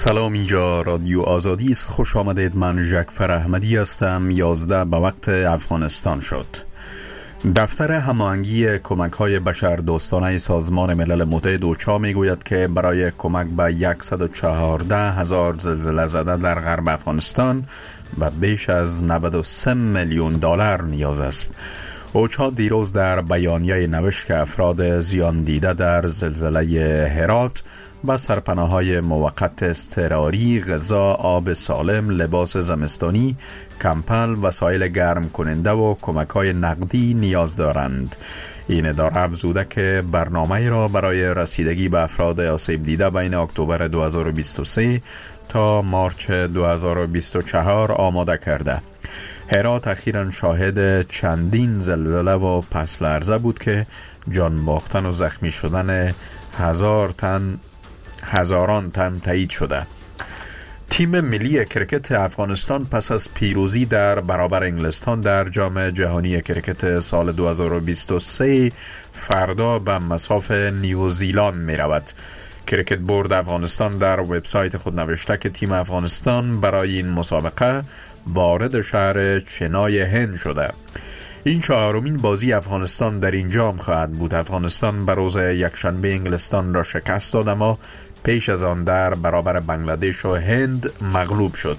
سلام، اینجا رادیو آزادی است. خوش آمدید. من ژکفر احمدی هستم. 11 به وقت افغانستان شد. دفتر هماهنگی کمک‌های بشردوستانه سازمان ملل متحد اوچا میگوید که برای کمک به 114,000 زلزله زده در غرب افغانستان و بیش از 93 میلیون دلار نیاز است. اوچا دیروز در بیانیه نوشت که افراد زیان دیده در زلزله هرات با سرپناه‌های موقت اضطراری، غذا، آب سالم، لباس زمستانی، کمپل، وسایل گرم کننده و کمک‌های نقدی نیاز دارند. این اداره افزوده که برنامه را برای رسیدگی به افراد آسیب دیده بین اکتبر 2023 تا مارچ 2024 آماده کرده. هرات اخیراً شاهد چندین زلزله و پس لرزه بود که جان باختن و زخمی شدن هزاران تن تایید شده. تیم ملی کرکت افغانستان پس از پیروزی در برابر انگلستان در جام جهانی کرکت سال 2023 فردا به مصاف نیوزیلند می رود. کرکت بورد افغانستان در وبسایت خود نوشته که تیم افغانستان برای این مسابقه وارد شهر چنای هند شده. این 4مین بازی افغانستان در این جام خواهد بود. افغانستان به روز یکشنبه انگلستان را شکست داد، اما پیش از آن در برابر بنگلادش و هند مغلوب شد.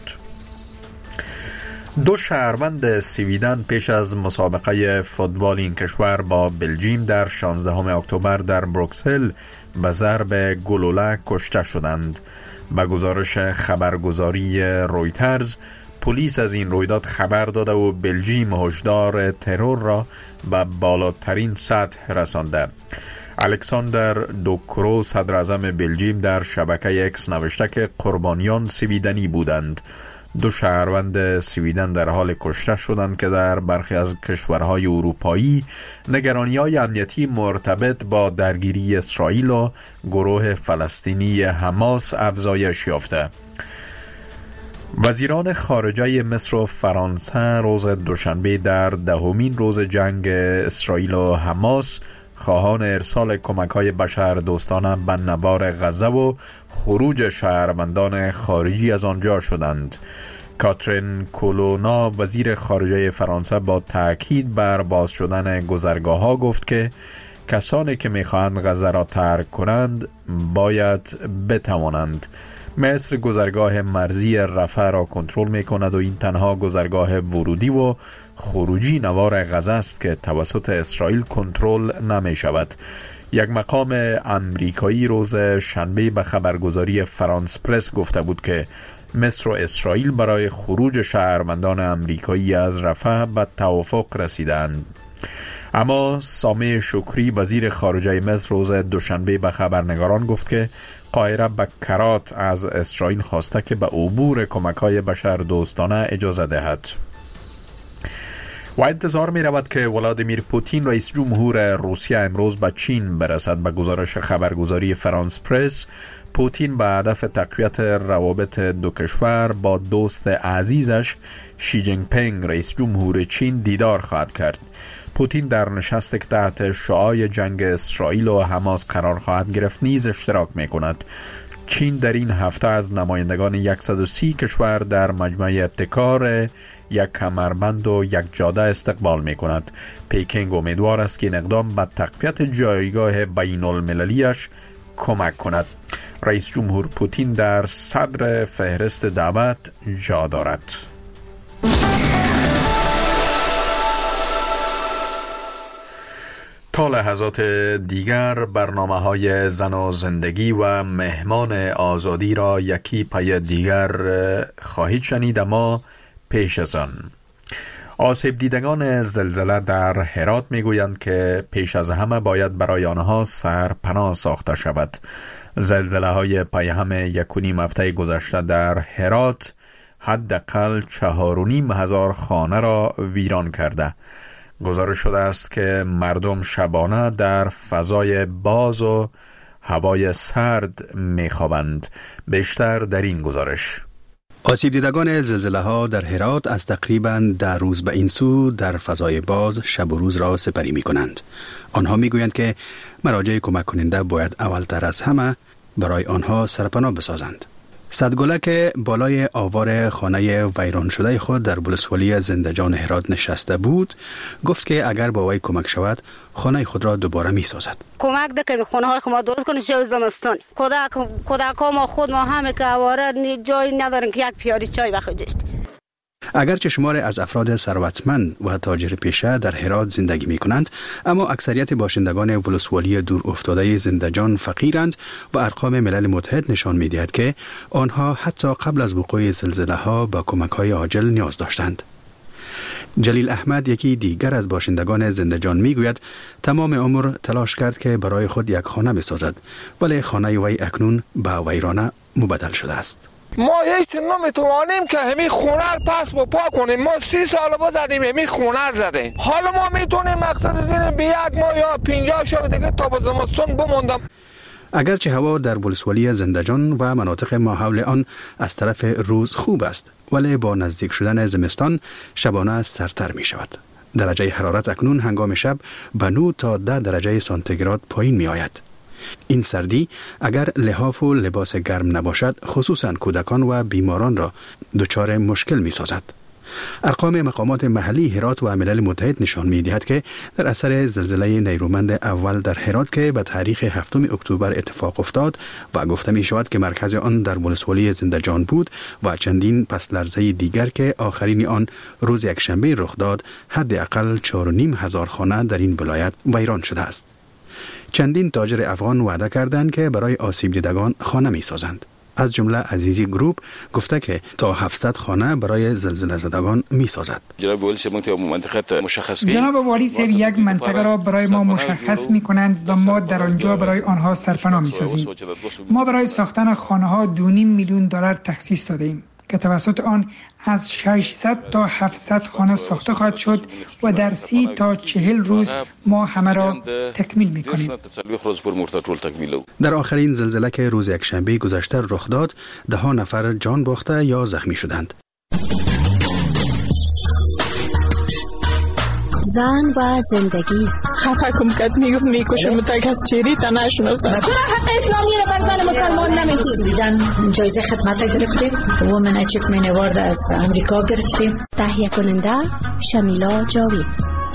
2 شهروند سویدن پیش از مسابقه فوتبال این کشور با بلژیم در 16 اکتبر در بروکسل به ضرب گلوله کشته شدند. به گزارش خبرگزاری رویترز، پلیس از این رویداد خبر داده و بلژیم هشدار ترور را به بالاترین سطح رسانده. الکساندر دوکرو، صدر اعظم بلژیم، در شبکه اکس نوشته که قربانیان سویدنی بودند. 2 شهروند سویدن در حال کشته شدند که در برخی از کشورهای اروپایی نگرانی‌های امنیتی مرتبط با درگیری اسرائیل و گروه فلسطینی حماس افزایش یافته. وزیران خارجه مصر و فرانسه روز دوشنبه در 10مین روز جنگ اسرائیل و حماس خواهان ارسال کمک‌های بشردوستانه به نوار غزه و خروج شهروندان خارجی از آنجا شدند. کاترین کولونا، وزیر خارجه فرانسه، با تأکید بر باز شدن گذرگاه‌ها گفت که کسانی که می‌خواهند غزه را ترک کنند باید بتوانند. مصر گذرگاه مرزی رفح را کنترل می‌کند و این تنها گذرگاه ورودی و خروجی نوار غزه است که توسط اسرائیل کنترل نمی‌شود. یک مقام امریکایی روز شنبه به خبرگزاری فرانس پرس گفته بود که مصر و اسرائیل برای خروج شهروندان امریکایی از رفح به توافق رسیدند. اما سامح شکری، وزیر خارجه مصر، روز دوشنبه به خبرنگاران گفت که قاهره به کرات از اسرائیل خواسته که به عبور کمک‌های بشردوستانه اجازه دهد. و انتظار می رود که ولادیمیر پوتین، رئیس جمهور روسیه، امروز به چین برسد. به گزارش خبرگزاری فرانس پرس، پوتین به هدف تقویت روابط دو کشور با دوست عزیزش شی جین پینگ، رئیس جمهور چین، دیدار خواهد کرد. پوتین در نشستی که تحت شعاع جنگ اسرائیل و حماس قرار خواهد گرفت نیز اشتراک می کند. چین در این هفته از نمایندگان 130 کشور در مجمع ابتکار یک کمربند و یک جاده استقبال می کند. پیکینگ امیدوار است که این اقدام به تقویت جایگاه بین المللیش کمک کند. رئیس جمهور پوتین در صدر فهرست دعوت جا دارد. تا لحظات دیگر برنامه‌های زن و زندگی و مهمان آزادی را یکی پی دیگر خواهید شنید، اما پیش از آن آسیب دیدگان زلزله در هرات میگویند که پیش از همه باید برای آنها سرپناه ساخته شود. زلزله های پی هم 1.5 هفته گذشته در هرات حداقل 4,500 خانه را ویران کرده. گزارش شده است که مردم شبانه در فضای باز و هوای سرد میخوابند. بیشتر در این گزارش. آسیب دیدگان زلزله ها در هرات از تقریباً 10 روز به این سو در فضای باز شب و روز را سپری می کنند. آنها می گویند که مراجع کمک کننده باید اولتر از همه برای آنها سرپناه بسازند. صدگلک بالای آوار خانه ویران شده خود در ولسوالی زندجان هرات نشسته بود، گفت که اگر با وی کمک شود خانه خود را دوباره می سازد. کمک دکن خانه های ما درست کنید شو زمستان. کودک ما خود ما همه که آواره جایی ندارن که یک پیالی چای بخوجست. اگرچه شمار از افراد ثروتمند و تاجر پیشه در هرات زندگی می کنند، اما اکثریت باشندگان ولسوالی دور افتاده زندجان فقیرند و ارقام ملل متحد نشان می دهد که آنها حتی قبل از وقوع زلزله ها به کمک های عاجل نیاز داشتند. جلیل احمد، یکی دیگر از باشندگان زندجان، می گوید تمام عمر تلاش کرد که برای خود یک خانه بسازد، ولی خانه وی اکنون به ویرانه مبدل شده است. ما هیچ نمیتوانیم که همین خونه پس با پا کنیم. ما 30 سال با زدیم همین خونه زدیم. حالا ما میتونیم مقصد دینه به یک ماه یا 50 شب دیگه تا به زمستان بموندم. اگرچه هوا در ولسوالی زندجان و مناطق ماحول آن از طرف روز خوب است، ولی با نزدیک شدن زمستان شبانه سردتر می شود. درجه حرارت اکنون هنگام شب به 9 تا 10 درجه سانتیگراد پایین می آید. این سردی اگر لحاف و لباس گرم نباشد، خصوصا کودکان و بیماران را دچار مشکل می سازد. ارقام مقامات محلی هرات و ملل متحد نشان می دهد که در اثر زلزله نیرومند اول در هرات که به تاریخ 7 اکتبر اتفاق افتاد و گفته می شود که مرکز آن در ولسوالی زندجان بود و چندین پس لرزه دیگر که آخرین آن روز یکشنبه رخ داد، حداقل 4,500 خانه در این ولایت ویران شده است. چندین تاجر افغان وعده کردند که برای آسیب دیدگان خانه می سازند. از جمله عزیزی گروپ گفته که تا 700 خانه برای زلزله زدگان می سازد. جناب والی صاحب یک منطقه را برای ما مشخص می کنند و ما در آنجا برای آنها سرپناه می سازیم. ما برای ساختن خانه ها 2.5 میلیون دلار تخصیص داده ایم که توسط آن از 600 تا 700 خانه ساخته خواهد شد و در 30 تا 40 روز ما همه را تکمیل می‌کنیم. در آخرین زلزله که روز یکشنبه گذشته رخ داد، 10 نفر جان باخته یا زخمی شدند. زن و زندگی حکم کرد میکشم تا از چیری تا نشناسم. چرا حق اسلامی را بر زن مسلمان نمیدید؟ جایزه خدمت گرفتیم، وومن اچیومنت اوارد از امریکا گرفتیم. تهیه کننده شمیلا جاوید.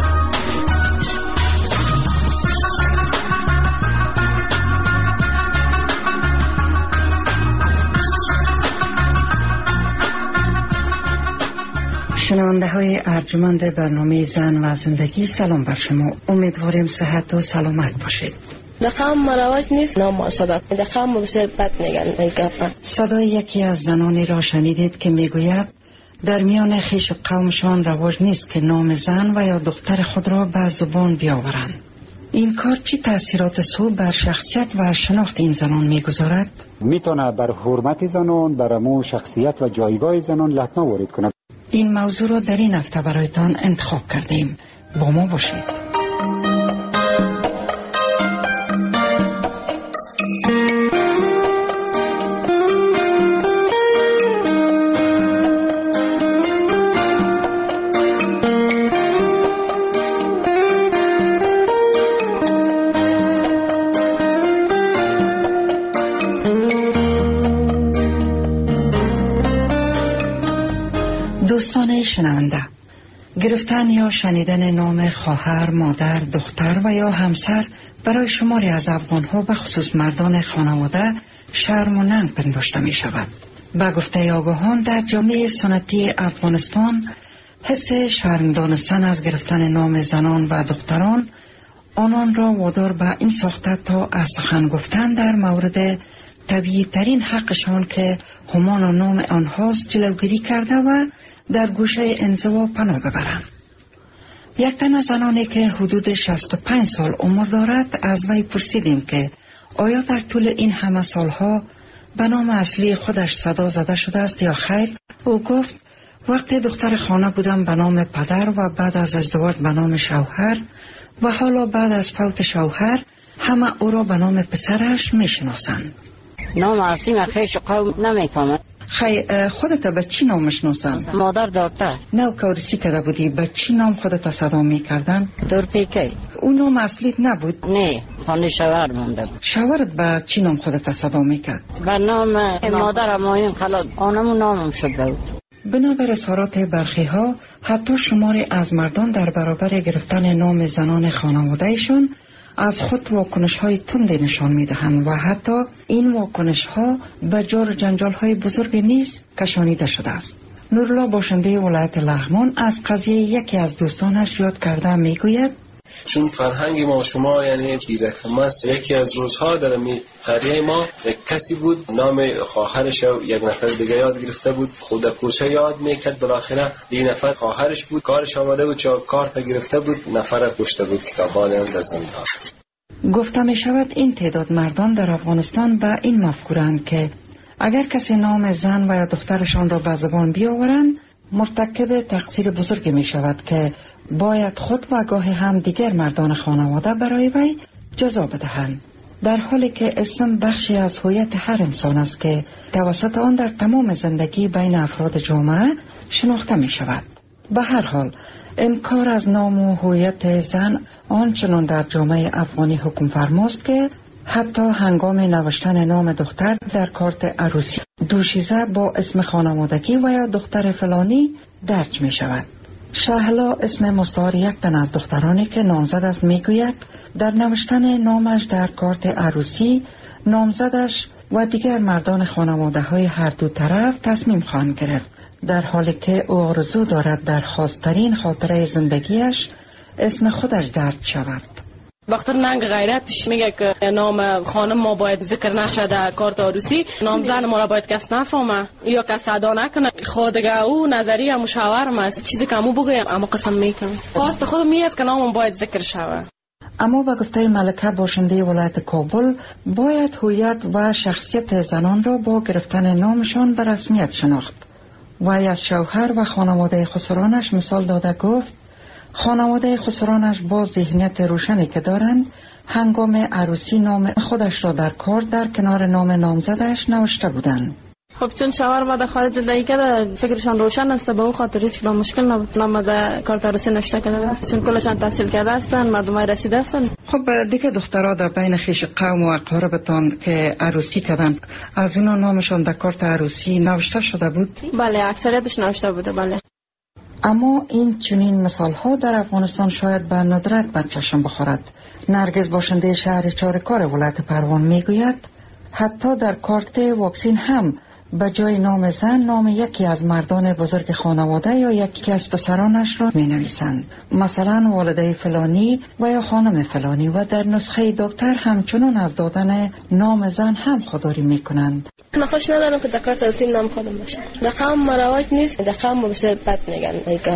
شنونده های ارجمند برنامه زن و زندگی، سلام بر شما. امیدواریم صحت و سلامت باشید. دقام مروج نیست، نام صدا دقام بسیار بد میگن. صدای یکی از زنانی را شنیدید که میگوید در میان خویش قومشان رواج نیست که نام زن و یا دختر خود را به زبان بیاورند. این کار چی تاثیرات سو بر شخصیت و شناخت این زنان میگذارد؟ میتونه بر حرمت زنان، بر امو شخصیت و جایگاه زنان لطمه وارد کنه. این موضوع را در این هفته برایتان انتخاب کردیم. با ما باشید. دوستان شنونده، گرفتن یا شنیدن نام خواهر، مادر، دختر و یا همسر برای شماری از افغان‌ها به خصوص مردان خانواده شرم و ننگ پنداشته می شود. به گفته آگاهان در جامعه سنتی افغانستان حس شرم دانستن از گرفتن نام زنان و دختران آنان را وادار به این ساخته تا از سخن گفتن در مورد طبیعی ترین حقشان که همان و نام آنهاست جلوگیری کرده و در گوشه انزوا پناه ببرند. یک تن از زنانی که حدود 65 سال عمر دارد از وی پرسیدیم که آیا در طول این همه سالها به نام اصلی خودش صدا زده شده است یا خیر؟ او گفت وقتی دختر خانه بودم به نام پدر و بعد از ازدواج به نام شوهر و حالا بعد از فوت شوهر همه او را به نام پسرش میشناسند. نام اصلی من خیش قوم نمیفهمم. خودت به چی نام میشناسن؟ مادر دکتر. نو کارسی کرده بودی به چی نام خودت صدا میکردن؟ دورپیکی. اون نام اصلیت نبود؟ نه، خانه شوهر مونده بود. شوهرت به چی نام خودت صدا میکرد؟ به نام مادرم این خلاص آنمون نامم شده بود. بنابر اظهارات برخی ها حتی شماری از مردان در برابر گرفتن نام زنان خانوادهشان از خود واکنش های تندی نشان می دهند و حتی این واکنش ها به جار جنجال های بزرگ نیز کشانیده شده است. نورالله باشنده ولایت لغمان از قضیه یکی از دوستانش یاد کرده می گوید چون فرهنگ ما شما یعنی کیرکم است. یکی از روزها در قریه ما یک کسی بود نام خواهرش و یک نفر دیگه یاد گرفته بود، خود کوچه یاد میکرد، بالاخره این نفر خواهرش بود، کارش آمده بود چون کارت گرفته بود، نفر کشته بود، کتابان اندازن داد. گفته می شود این تعداد مردان در افغانستان به این مفکورند که اگر کسی نام زن و یا دخترشان را به زبان بیاورند مرتکب تقصیر بزرگی می شود که باید خود و گاهی هم دیگر مردان خانواده برای وی جزا بدهند، در حالی که اسم بخشی از هویت هر انسان است که توسط آن در تمام زندگی بین افراد جامعه شناخته می شود. به هر حال انکار از نام و هویت زن آنچنان در جامعه افغانی حکم فرماست که حتی هنگام نوشتن نام دختر در کارت عروسی دوشیزه با اسم خانوادگی و یا دختر فلانی درج می شود. شهلا اسم مستعار یک تن از دخترانی که نامزد است میگوید در نوشتن نامش در کارت عروسی نامزدش و دیگر مردان خانواده های هر دو طرف تصمیم خواهند گرفت، در حالی که او آرزو دارد در خاصترین خاطره زندگیش اسم خودش درج شود. وقتی ننگ غیرتش میگه که نام خانم ما باید ذکر نشه در کارت عروسی، نام زن ما را باید کس نفهمه یا کس ادا نکنه. خودگاه او نظریه مشاورم است، چیزی که امو بگویم اما قسم میکنم خواست خود میاد که نامم باید ذکر شود. اما به گفته ملکه باشنده ولایت کابل باید هویت و شخصیت زنان را با گرفتن نامشان به رسمیت شناخت. وی از شوهر و خانواده خسرانش مثال داده گفت خانواده خسرانش با ذهنیت روشنی که دارند هنگام عروسی نام خودش را در کارت در کنار نام نامزدش نوشته بودند. خب چون شوهر ما در خارج زندگی کرده فکرشان روشن است، به اون خاطر هیچ مشکل نبود نام در کارت عروسی نوشته کرده، چون کلشان تحصیل کرده هستند، مردمای رسیده هستند. خب دیگه دخترها در بین خویش قوم و اقاربتان که عروسی کردن از اونها نامشان در کارت عروسی نوشته شده بود؟ بله، اکثریتش نوشته بوده. بله. اما این چنین مثال ها در افغانستان شاید به ندرت به چشم بخورد. نرگس باشنده شهر چارکار ولایت پروان میگوید حتی در کارت واکسین هم به جای نام زن نام یکی از مردان بزرگ خانواده یا یکی از پسرانش را می نویسند، مثلا والده فلانی و یا خانم فلانی، و در نسخه دکتر همچنان از دادن نام زن هم خودداری می کنند. من خوش ندارم که در کارت عروسی نام خودم باشه. در قوم مراواج نیست، در قوم بسیار بد میگن.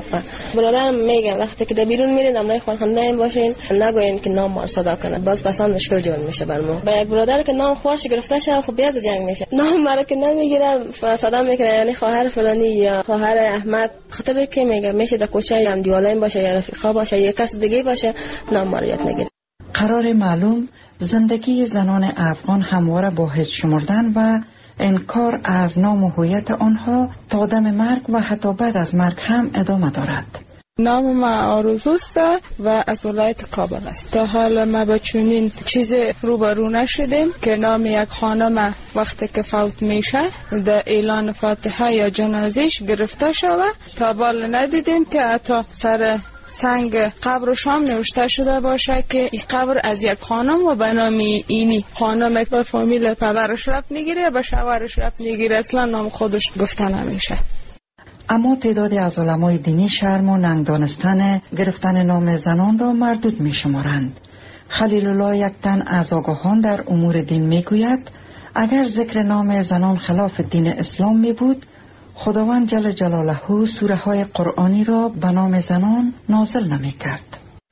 برادرم میگن وقتی که در بیرون میرین نامای خانواده این باشین نگوین که نام ما صدا کنه، باز بسان مشکل جور میشه برمو. با یک برادر که نام خورش گرفته شه خب بیاز جنگ میشه، نام مرا که نمیگیره صدا میکنه یعنی خواهر فلانی یا خواهر احمد، خاطر که میگه میشه در کوچه هم دیوالین باشه یا رفیقا باشه یا کس دیگه باشه نام ما رو یاد نگیره. قرار معلوم زندگی زنان افغان همواره با هیچ شمردن و انکار از نام و هویت آنها تا دم مرگ و حتی بعد از مرگ هم ادامه دارد. نام ما آرزوست و از ولایت کابل است. تا حالا ما با چنین چیز روبرو نشدیم که نام یک خانم وقتی که فوت میشه در اعلان فاتحه یا جنازش گرفته شود. تا بال ندیدیم که حتی سر سنگ قبرشان نوشته شده باشه که این قبر از یک خانم و به نام اینی خانم به فامیل پدرش ربط نگیره به شوهرش ربط نگیره، اصلا نام خودش گفته نمیشه. اما تعدادی از علمای دینی شرم و ننگ دانستن گرفتن نام زنان را مردود می شمارند. خلیل الله یک تن از آگاهان در امور دین می گوید اگر ذکر نام زنان خلاف دین اسلام می بود خداوند جل جلاله سوره های قرآنی را به نام زنان نازل نمی کرد.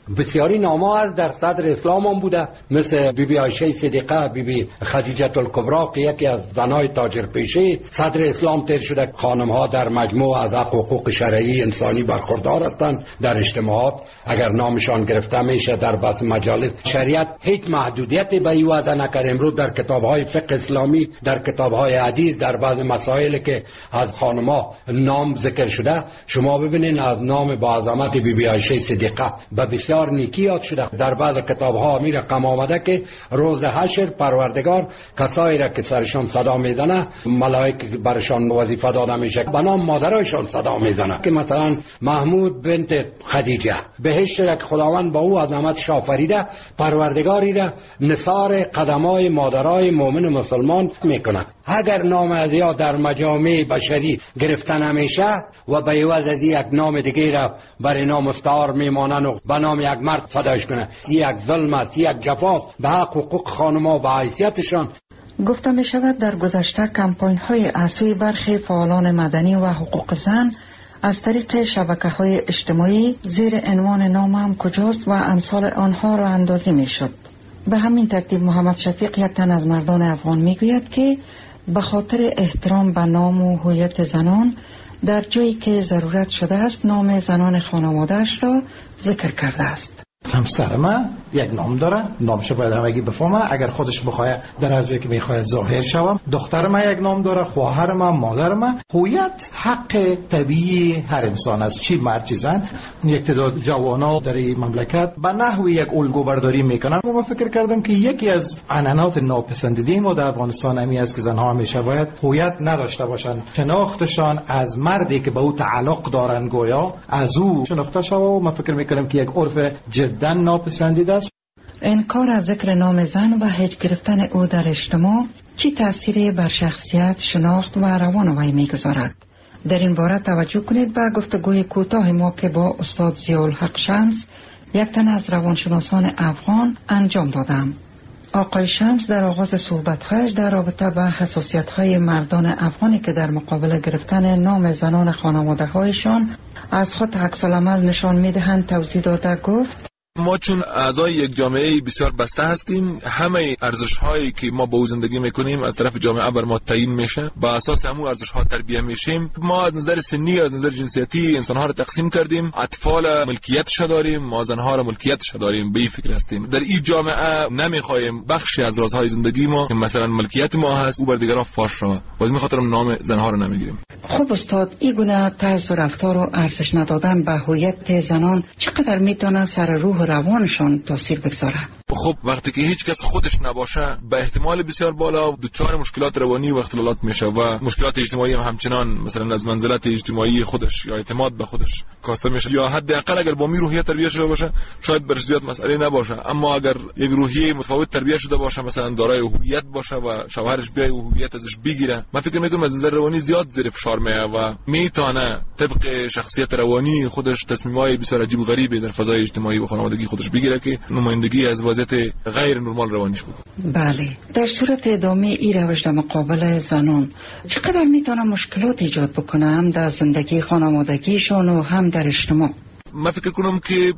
بسیاری نام‌ها از در صدر اسلام هم بوده، مثل بیبی عایشه صدیقه، بیبی خدیجه الکبری که یکی از زنای تاجر پیشه صدر اسلام تیر شده. خانم‌ها در مجموع از حقوق شرعی انسانی برخوردار هستند. در اجتماعات اگر نامشان گرفته میشه در بعض مجالس، شریعت هیچ محدودیتی به این وعده نکرده. امروز در کتاب‌های فقه اسلامی، در کتاب‌های حدیث، در بعض مسائل که از خانم‌ها نام ذکر شده، شما ببینید از نام با عظمت بیبی عایشه صدیقه به بسیار نیکی یاد شده. در بعض کتاب‌ها می رقم آمده که روز حشر پروردگار کسایی را که سرشان صدا میزنه، ملائکه برشان وظیفه داده میشه، به نام مادرایشان صدا میزنه، که مثلا محمود بنت خدیجه، بهشت را که خداوند با او عظمت آفریده، پروردگاری را نثار قدمای مادرای مؤمن مسلمان میکنه. اگر نام از یا در مجامع بشری گرفته نمیشه و به عوض از یک نام دیگه را برای نام مستعار میمانن و به نام یک مرد فداش کنه، یک ظلم است، یک جفاست به حق حقوق خانم‌ها و به حیثیتشان. گفته می شود در گذشته کمپاین های عصوی برخی فعالان مدنی و حقوق زن از طریق شبکه‌های اجتماعی زیر عنوان نامم کجاست و امثال آنها را اندازی می شد. به همین ترتیب محمد شفیق، یک تن از مردان افغان، می گوید که به خاطر احترام به نام و هویت زنان در جایی که ضرورت شده است نام زنان خانواده‌اش را ذکر کرده است. همسر من یک نام داره، نامش باید همگی بفهمه. اگر خودش بخواد در از که میخواد ظاهر شوم. دختر من یک نام داره، خواهر من، مادر من. هویت حق طبیعی هر انسان است، چی مرد چی زن. یک تعداد جوانا در این مملکت به نحوی یک الگو برداری میکنن. من فکر کردم که یکی از عنعنات ناپسندیده ما در افغانستان همی است که زنها همیشه باید هویت نداشته باشند، شناختشان از مردی که به او تعلق دارن گویا از او شناخته شود. و من فکر میکنم که یک عرف جدا ناپسندیده است. انکار از ذکر نام زن و هیچ گرفتن او در اجتماع چی تأثیری بر شخصیت، شناخت و روان وی میگذارد؟ در این باره توجه کنید به گفتگوی کوتاه ما که با استاد ضیاءالحق شمس، یک تن از روانشناسان افغان، انجام دادم. آقای شمس در آغاز صحبت‌هایش در رابطه با حساسیت‌های مردان افغانی که در مقابل گرفتن نام زنان خانواده‌هایشان از خود عکس‌العمل نشان می‌دهند توضیح داده گفت: ما چون اعضای یک جامعه بسیار بسته هستیم، همه ارزش‌هایی که ما با او زندگی می‌کنیم از طرف جامعه بر ما تعیین میشه، با اساس همون ارزش‌ها تربیت میشیم. ما از نظر سنی، از نظر جنسیتی انسان‌ها رو تقسیم کردیم. اطفال ملکیتش داریم، ما زن‌ها رو ملکیتش داریم. به این فکر هستیم در این جامعه نمی‌خوایم بخشی از رازهای زندگی ما که مثلا ملکیت ما هست او بر دیگران فاش شود. واسه می‌خاطر نام زن‌ها رو نمیگیریم. خب استاد، این گونه طرز رفتار و ارزش ندادن به هویت زنان چقدر میتونه سر روح روانشان تاثیر بگذاره؟ خب وقتی که هیچ کس خودش نباشه، به احتمال بسیار بالا دچار مشکلات روانی و اختلالات میشه و مشکلات اجتماعی هم همچنان مثلا از منزلت اجتماعی خودش یا اعتماد به خودش کاسته میشه. یا حداقل اگر با روحیه تربیت شده باشه شاید برش زیاد مسئله نباشه، اما اگر یک روحیه متفاوت تربیت شده باشه، مثلا دارای هویت باشه و شوهرش بیای هویت ازش بگیره، من فکر میکنم از نظر روانی زیاد زیر فشار میاد و میتونه طبق شخصیت روانی خودش تصمیمای بسیار عجیب و غریبی در فضای اجتماعی و خانوادگی خودش بگیره که نمایندگی از وضعیت غیر نرمال روانیش بود. بله، در صورت ادامه این روش در مقابل زنان چقدر میتونه مشکلات ایجاد بکنه، هم در زندگی خانوادگیشون و هم در اجتماع؟ من فکر کنم که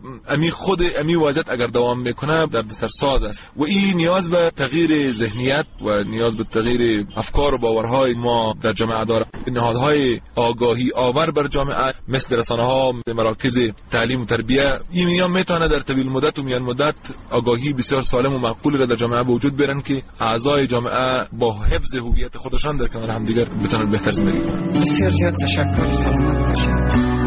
امی وضعیت اگر دوام میکنه در سرساز است و این نیاز به تغییر ذهنیت و نیاز به تغییر افکار و باورهای ما در جامعه داره. نهادهای آگاهی آور بر جامعه مثل رسانه‌ها، مراکز تعلیم و تربیت، این میتونه در طویل مدت و میان مدت آگاهی بسیار سالم و معقول را در جامعه به وجود بیارن که اعضای جامعه با حفظ هویت خودشان در کنار همدیگر بتونن بهتر زندگی کنند. بسیار زیاد تشکر. سلامت باشید.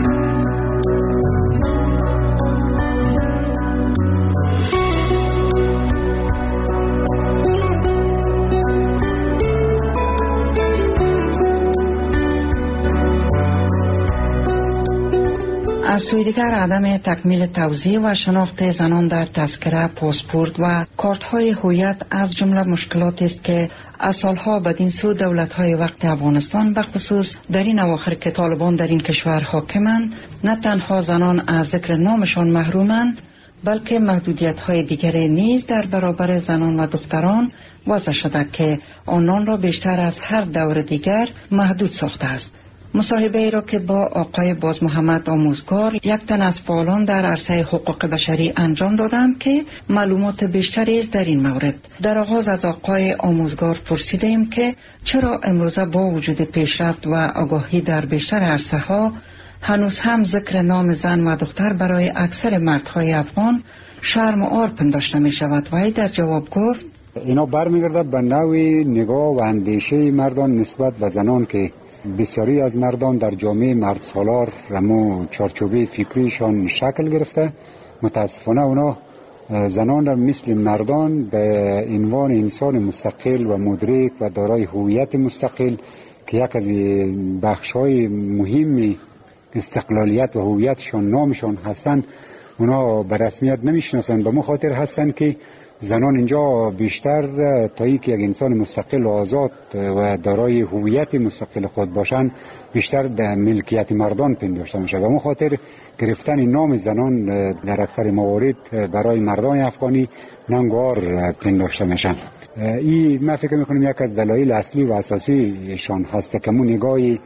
از سوی دیگر عدم تکمیل توزیع و شناخت زنان در تذکره، پاسپورت و کارت‌های هویت از جمله مشکلاتی است که از سالها بدین سو دولت‌های وقت افغانستان به خصوص در این اواخر که طالبان در این کشور حاکمند، نه تنها زنان از ذکر نامشان محرومند، بلکه محدودیت‌های دیگری نیز در برابر زنان و دختران وضع شده که آنان را بیشتر از هر دور دیگر محدود ساخته است. مصاحبه ای را که با آقای باز محمد آموزگار یک تن از فعالان در عرصه حقوق بشری انجام دادم که معلومات بیشتری است در این مورد. در آغاز از آقای آموزگار پرسیدیم که چرا امروزه با وجود پیشرفت و آگاهی در بیشتر عرصه ها هنوز هم ذکر نام زن و دختر برای اکثر مردهای افغان شرم و عار پنداشته می شود. و در جواب گفت اینا برمیگرده به نوع نگاه و اندیشه مردان نسبت به زنان که بسیاری از مردان در جامعه مرد سالار رمو چارچوبه فکریشان شکل گرفته. متاسفانه اونا زنان را مثل مردان به عنوان انسان مستقل و مدرک و دارای هویت مستقل که یک از بخش‌های مهم استقلالیت و هویتشان نامشان هستند اونا به رسمیت نمیشناسند. به مخاطر هستند که زنان اینجا بیشتر تا یک انسان مستقل و آزاد و دارای هویت مستقل خود باشند بیشتر در ملکیت مردان پنداشته میشه. به مخاطر گرفتن نام زنان در اکثر موارد برای مردان افغانی ننگار پنداشته میشن. این من فکر میکنم یک از دلایل اصلی و اساسی شان هست که مو نگاهی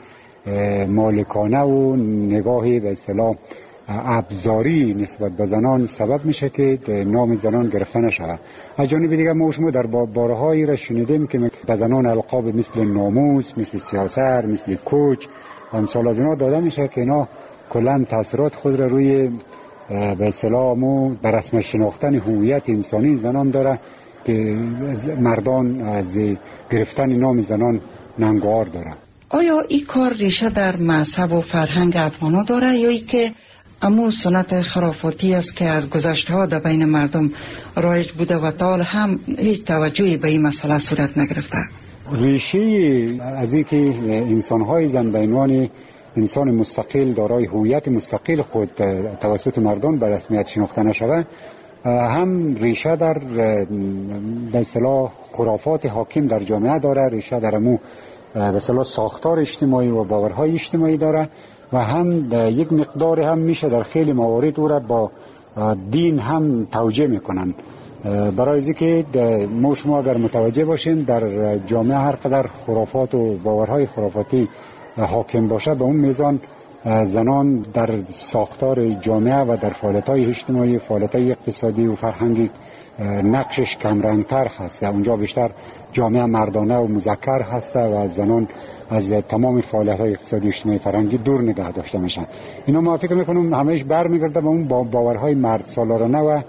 مالکانه و نگاهی به اصطلاح ابزاری نسبت به زنان سبب میشه که نام زنان گرفته نشود. از جانب دیگه ما شما در بارهایی را شنیدیم که به زنان القاب مثل ناموس، مثل سیاست، مثل کوچ و امثال از اینا داده میشه که اینا کلا تاثیرات خود را روی به اصطلاح به رسم شناختن هویت انسانی زنان داره که مردان از گرفتن نام زنان ننگار داره. آیا این کار ریشه در مذهب و فرهنگ افغانا داره یا ای که امو سنت خرافاتی است که از گذشته ها در بین مردم رایج بوده و تا حال هم هیچ توجهی به این مسئله صورت نگرفته؟ ریشه از این که انسان‌های زن به عنوان انسان مستقل دارای هویت مستقل خود توسط مردان به رسمیت شناخته نشود هم ریشه در به اصطلاح خرافات حاکم در جامعه داره، ریشه در امو به اصطلاح ساختار اجتماعی و باورهای اجتماعی داره و هم یک مقدار هم میشه در خیلی موارد او را با دین هم توجیه میکنن. برای از که ما شما اگر متوجه باشیم در جامعه هر قدر خرافات و باورهای خرافاتی حاکم باشه به اون میزان زنان در ساختار جامعه و در فعالیت‌های اجتماعی، فعالیت‌های اقتصادی و فرهنگی نقشش کمرنگتر هست. اونجا بیشتر جامعه مردانه و مذکر هست و زنان از تمام فعالیت‌های اقتصادی اجتماعی فرهنگی دور نگه داشته میشن. اینا ما فکر میکنم همش برمیگرده به اون باورهای مرد سالارانه و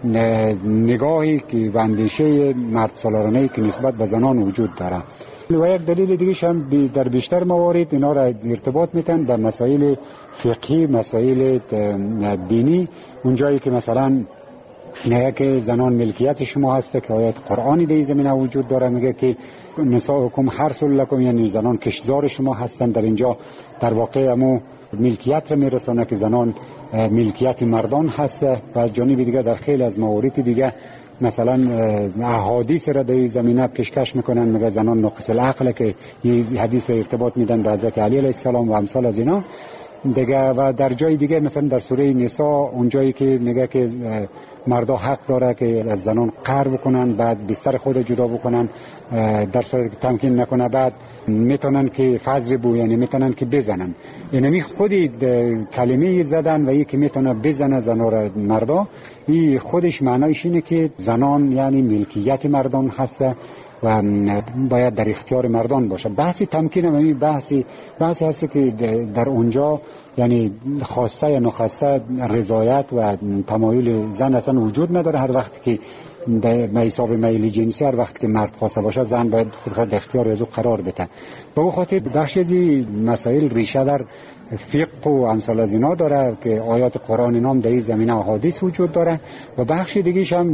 نگاهی که و اندیشه مرد سالارانه‌ای که نسبت به زنان وجود داره. و یک دلیل دیگه هم در بیشتر موارد اینا را ارتباط میتن به مسائل فقهی، مسائل دینی، اونجایی که مثلا نه که زنان ملکیت شما هسته که آیات قرآنی در این زمینه وجود داره میگه که نساءکم حرث لکم، یعنی زنان کشتزار شما هستند. در اینجا در واقع امو ملکیت را میرسانه که زنان ملکیت مردان هست. و از جانب دیگه در خیلی از موارد دیگه مثلا احادیث را در این زمینه پیشکش میکنن، میگه زنان ناقص العقل که این حدیث را ارتباط میدن به حضرت علی علیه السلام و امثال از اینا دیگه. و در جای دیگه مثلا در سوره نساء اونجایی که میگه که مردا حق داره که از زنان قهر بکنن، بعد بستر خود جدا بکنن، در صورتی که تمکین نکنه بعد میتونن که فضربو، یعنی میتونن که بزنن. یعنی خودی کلمه زدن و یکی میتونه بزنه زنا را مردا، این خودش معنایش اینه که زنان یعنی ملکیت مردان هست و باید در اختیار مردان باشه. بحثی تمکین هم بحثی هست که در اونجا یعنی خواسته یا نخواسته رضایت و تمایل زن اصلا وجود نداره. هر وقت که به حساب میل جنسی هر وقت که مرد خواسته باشه زن باید خود اختیار از او قرار بده. به اون خاطر بخشی از مسائل ریشه در فقه و امثال از اینا داره که آیات قرآن نام در این زمینه احادیث وجود داره و بخش دیگه‌ش هم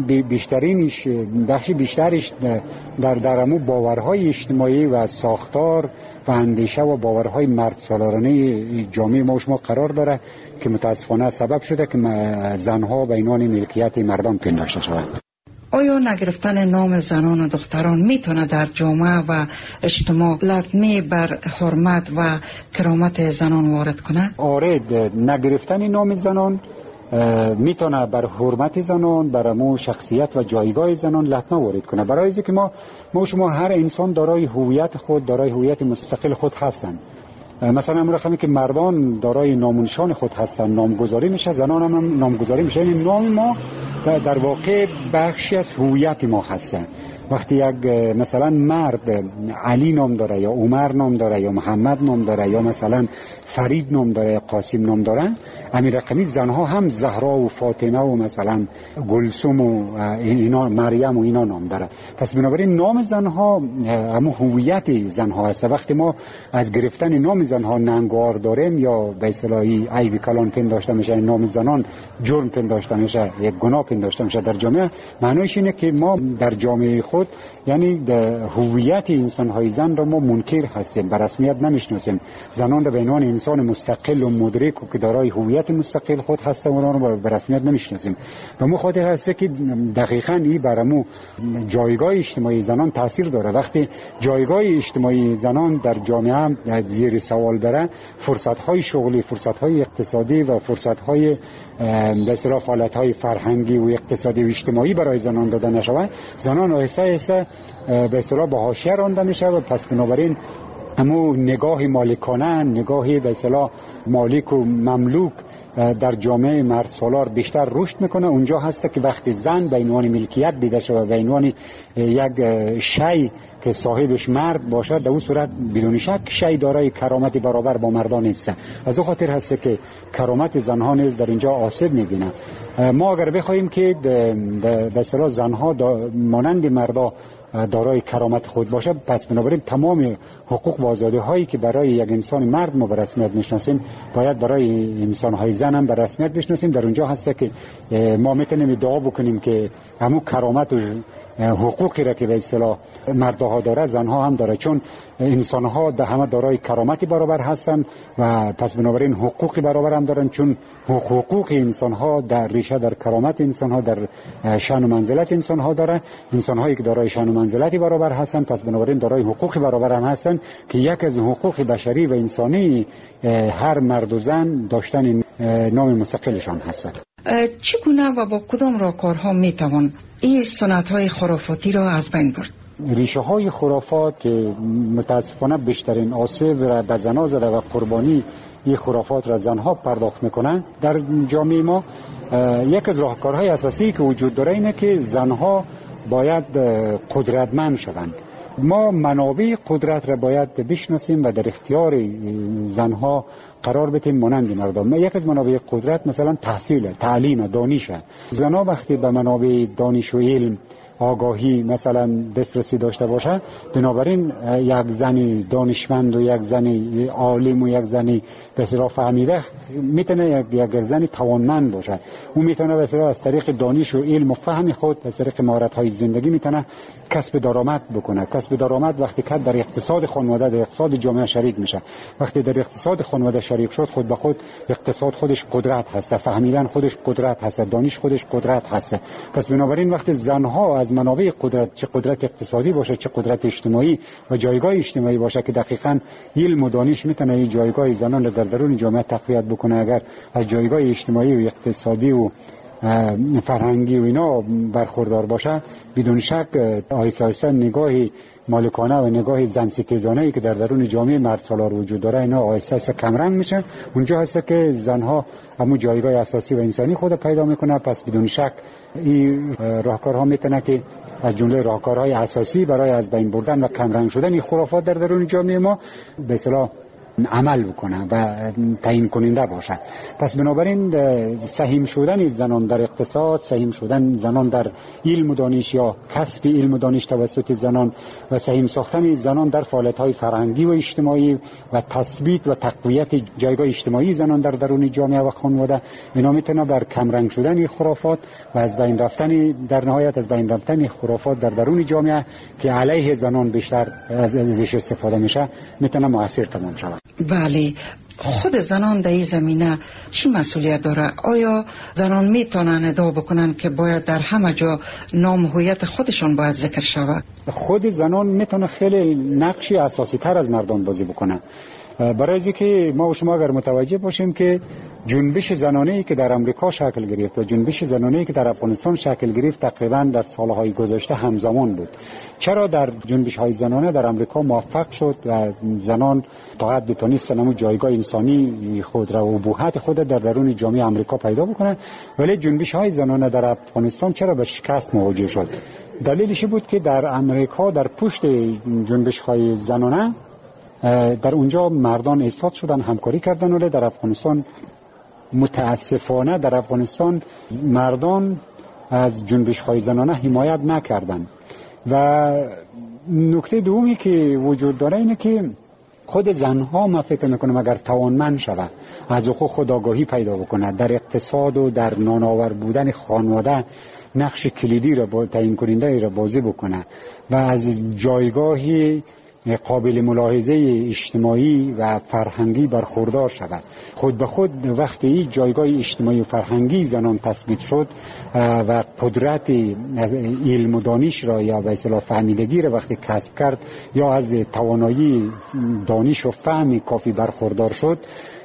بیشترش در امو باورهای اجتماعی و ساختار و اندیشه و باورهای مرد سالارانه جامعه ما شما قرار داره که متاسفانه سبب شده که زنها به عنوان ملکیت مردان پنداشته شوند. آیا نگرفتن نام زنان و دختران میتونه در جامعه و اجتماع لطمه بر حرمت و کرامت زنان وارد کنه؟ آره، نگرفتن نام زنان میتونه بر حرمت زنان، بر امو شخصیت و جایگاه زنان لطمه وارد کنه. برای اینکه ما شما هر انسان دارای هویت خود، دارای هویت مستقل خود هستند. مثلا همون رقمی که مردان دارای نام و نشان خود هستن نامگذاری میشه، زنان هم نامگذاری میشه. یعنی نام ما در واقع بخشی از هویت ما هستن. وقتی یک مثلا مرد علی نام داره یا عمر نام داره یا محمد نام داره یا مثلا فرید نام داره یا قاسم نام داره، همین رقمی زنها هم زهرا و فاطمه و مثلا گلسوم و اینا مریم و اینا نام داره. پس بنابراین نام زنها همون هویت زنها است. وقتی ما از گرفتن نام زنها ننگار داریم یا به اصطلاحی عیب کلان پنداشته میشه، نام زنان جرم پنداشته میشه، یک گناه پنداشته میشه در جامعه، معنیش اینه که ما در جامعه خود یعنی هویت انسان‌های زن را ما منکر هستیم، به رسمیت نمیشناسیم. زنان را به عنوان انسان مستقل و مدرک و که دارای هویت مستقل خود هستن و آنها را به رسمیت نمیشناسیم. و مو خاطر هست که دقیقاً این برامو جایگاه اجتماعی زنان تاثیر داره. وقتی جایگاه اجتماعی زنان در جامعه زیر سوال بره، فرصت‌های شغلی، فرصت‌های اقتصادی و فرصت‌های به اصطلاح فعالیت‌های فرهنگی و اقتصادی و اجتماعی برای زنان داده نشود، زنان آهسته به اصطلاح به حاشیه رانده میشه و پس بنابراین همون نگاه مالکانه، نگاهی به اصطلاح مالک و مملوک در جامعه مرد سالار بیشتر رشد میکنه. اونجا هست که وقتی زن به عنوان ملکیت دیده شده، به عنوان یک شی که صاحبش مرد باشه، در اون صورت بدون شک شی دارای کرامت برابر با مردان نیست. از اون خاطر هست که کرامت زنها نیز در اینجا آسیب میبینه. ما اگر بخوایم که به اصطلاح زنها مانند مردا دارای کرامت خود باشه، پس بنابراین تمام حقوق و آزادی هایی که برای یک انسان مرد ما به رسمیت میشناسیم باید برای انسان های زن هم به رسمیت بشناسیم. در اونجا هست که ما میتونیم ادعا بکنیم که همون کرامت و حقوقی را که به اصطلاح مردها داره زنها هم داره، چون انسان ها همه دارای کرامتی برابر هستن و پس بنابراین حقوقی برابر هم دارن، چون حقوق انسان ها در ریشه در کرامت انسان ها، در شأن و منزلت انسان ها داره. انسان هایی که دارای شأن و منزلتی برابر هستن پس بنابراین دارای حقوقی برابر هم هستن که یک از حقوق بشری و انسانی هر مرد و زن داشتن نام مستقلشان هست. چگونه و با کدام راهکارها میتوان این سنت‌های خرافاتی را از بین برد؟ ریشه های خرافات که متاسفانه بیشترین آسیب را به زنها زده و قربانی این خرافات را زنها پرداخت میکنند در جامعه ما، یک از راهکارهای اساسی که وجود داره اینه که زنها باید قدرتمند شوند. ما منابع قدرت را باید بشناسیم و در اختیار زنها قرار بدیم مانند مردم. یک از منابع قدرت مثلا تحصیل، تعلیم، دانشه. زنها وقتی به منابع دانش و علم، آگاهی مثلا دسترسی داشته باشه، بنابراین یک زن دانشمند و یک زن عالم و یک زن به اصطلاح فهمیده میتونه یک زن توانمند باشه. اون میتونه به اصطلاح از طریق دانش و علم و فهم خود، از طریق مهارت‌های زندگی میتونه کسب درآمد بکنه. کسب درآمد وقتی که در اقتصاد خانواده، در اقتصاد جامعه شریک میشه، وقتی در اقتصاد خانواده شریک شد، خود به خود اقتصاد خودش قدرت هست، فهمیدن خودش قدرت هست، دانش خودش قدرت هست. پس بنابراین وقتی زنها از منابع قدرت، چه قدرت اقتصادی باشه چه قدرت اجتماعی و جایگاه اجتماعی باشه که دقیقاً علم و دانش میتونه این جایگاه زنان را در درون جامعه تقویت بکنه، اگر از جایگاه اجتماعی و اقتصادی و فرهنگی و اینا برخوردار باشه، بدون شک آهسته آهسته نگاه مالکانه و نگاه زن ستیزانه‌ای که در درون جامعه مرد سالار وجود داره اینا آهسته آهسته کمرنگ میشه. اونجا هست که زنها همون جایگاه اساسی و انسانی خود پیدا میکنه. پس بدون شک این راهکارها میتونه که از جمله راهکارهای اساسی برای از بین بردن و کمرنگ شدن این خرافات در درون جامعه ما به اصطلاح عمل بکنه و تعیین کننده باشه. پس بنابراین سهیم شدن زنان در اقتصاد، سهیم شدن زنان در علم و دانش یا کسب علم و دانش توسط زنان و سهیم ساختن زنان در فعالیت‌های فرهنگی و اجتماعی و تثبیت و تقویت جایگاه اجتماعی زنان در درون جامعه و خانواده، اینا میتونه بر کمرنگ شدن خرافات و از بین رفتن، در نهایت از بین رفتن خرافات در درون جامعه که علیه زنان بیشتر ازش استفاده میشه میتونه مؤثر تمام شود. بله، خود زنان در این زمینه چی مسئولیت داره؟ آیا زنان میتونن ادعا بکنن که باید در همه جا نام هویت خودشان باید ذکر شود؟ خود زنان میتونه خیلی نقشی اساسی تر از مردان بازی بکنه. برای اینکه ما و شما اگر متوجه باشیم که جنبش زنانه‌ای که در امریکا شکل گرفت و جنبش زنانه‌ای که در افغانستان شکل گرفت تقریبا در سالهای گذشته همزمان بود. چرا در جنبش‌های زنانه در امریکا موفق شد و زنان تا حد بتونستن همون جایگاه انسانی خود را و ابهت خود در درون جامعه امریکا پیدا بکنند، ولی جنبش‌های زنانه در افغانستان چرا به شکست مواجه شد؟ دلیلش بود که در امریکا در پشت جنبش‌های زنانه در اونجا مردان ایستاد شدن، همکاری کردن، ولی در افغانستان متاسفانه در افغانستان مردان از جنبش‌های زنانه حمایت نکردند. و نکته دومی که وجود داره اینه که خود زنها ما فکر میکنم اگر توانمند شود از حقوق خود آگاهی پیدا بکنه، در اقتصاد و در نانآور بودن خانواده نقش کلیدی را تعیین کننده را بازی بکنه و از جایگاهی قابل ملاحظه اجتماعی و فرهنگی برخوردار شود، خود به خود وقتی این جایگاه اجتماعی و فرهنگی زنان تثبیت شد و قدرت علم و دانش را یا به اصطلاح فهمیدگی را وقتی کسب کرد یا از توانایی دانش و فهم کافی برخوردار شد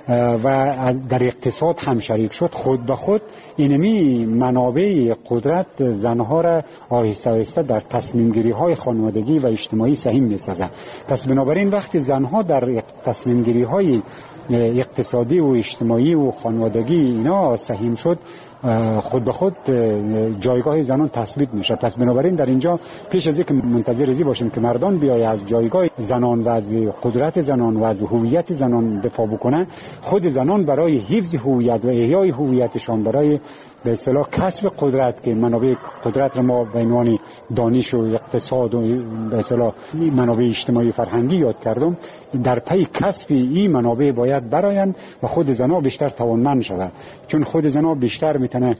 و در اقتصاد هم شریک شد، خود به خود اینمی منابع قدرت زنها را آهسته آهسته در تصمیم گیری های خانوادگی و اجتماعی سهیم می‌سازد. پس بنابراین وقتی زنها در تصمیم گیری های اقتصادی و اجتماعی و خانوادگی اینا سهیم شد، خود به خود جایگاه زنان تثبیت میشه. پس بنابراین در اینجا پیش از اینکه منتظر ازی باشیم که مردان بیای از جایگاه زنان و از قدرت زنان و از هویت زنان دفاع بکنن، خود زنان برای حفظ هویت و احیای هویتشان، برای به اصطلاح کسب قدرت که منابع قدرت را ما به عنوان دانش و اقتصاد و به اصطلاح منابع اجتماعی و فرهنگی یاد کردم، در پی کسب این منابع باید برایند و خود زنان بیشتر توانمند شود، چون خود زنان بیشتر میتونه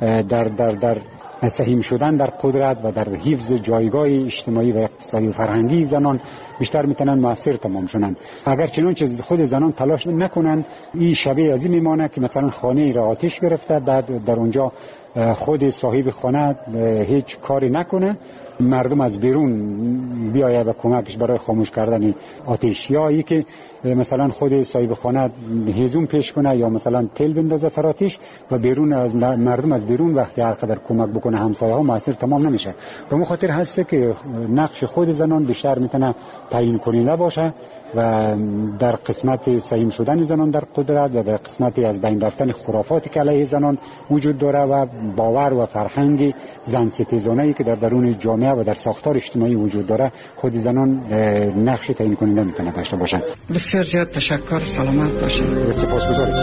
در سهیم شدن در قدرت و در حفظ جایگاه اجتماعی و اقتصادی و فرهنگی زنان بیشتر میتونن موثر تمام شونن. اگر چنانچه خود زنان تلاش نکنن، این شبیه از این میمانه که مثلا خانه ای را آتش گرفته، بعد در اونجا خود صاحب خانه هیچ کاری نکنه، مردم از بیرون بیایه و کمکش برای خاموش کردن آتش، یا ای که مثلا خود صاحب خانه هیزم پیش کنه یا مثلا تل بندازه سر آتش و بیرون از مردم از بیرون وقتی هر قدر کمک بکنه همسایه ها موثر تمام نمیشه. به اون خاطر هست که نقش خود زنان بیشتر میتونه تعیین کننده باشه و در قسمت سهیم شدن زنان در قدرت و در قسمت از بین رفتن خرافاتی که علیه زنان وجود داره و باور و فرهنگ زن ستیزانه‌ای که در درون جامعه و در ساختار اجتماعی وجود داره، خود زنان نقش تعیین کننده میتونه داشته باشن. بسیار زیاد تشکر، سلامت باشید. سپاسگزارم.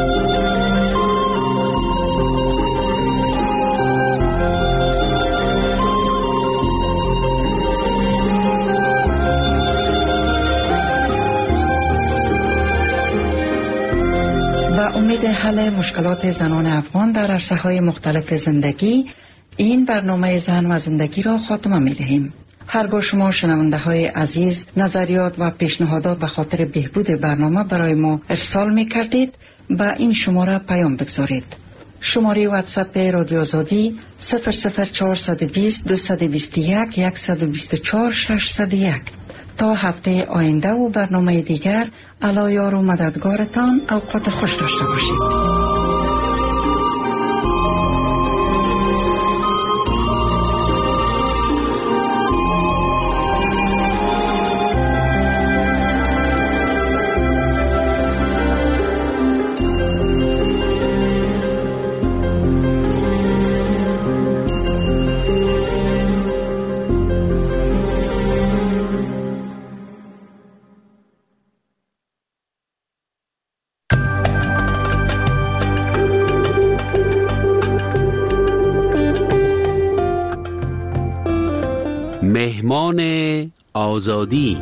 و امید حل مشکلات زنان افغان در عرصه‌های مختلف زندگی، این برنامه زن و زندگی را خاتمه می‌دهیم. هرگاه شما شنونده های عزیز نظریات و پیشنهادات به خاطر بهبود برنامه برای ما ارسال می کردید، به این شماره پیام بگذارید. شماره واتساپ رادیو آزادی 00420 221 124 601. تا هفته آینده و برنامه دیگر، الله یار و مددگارتان. اوقات خوش داشته باشید. مهمان آزادی.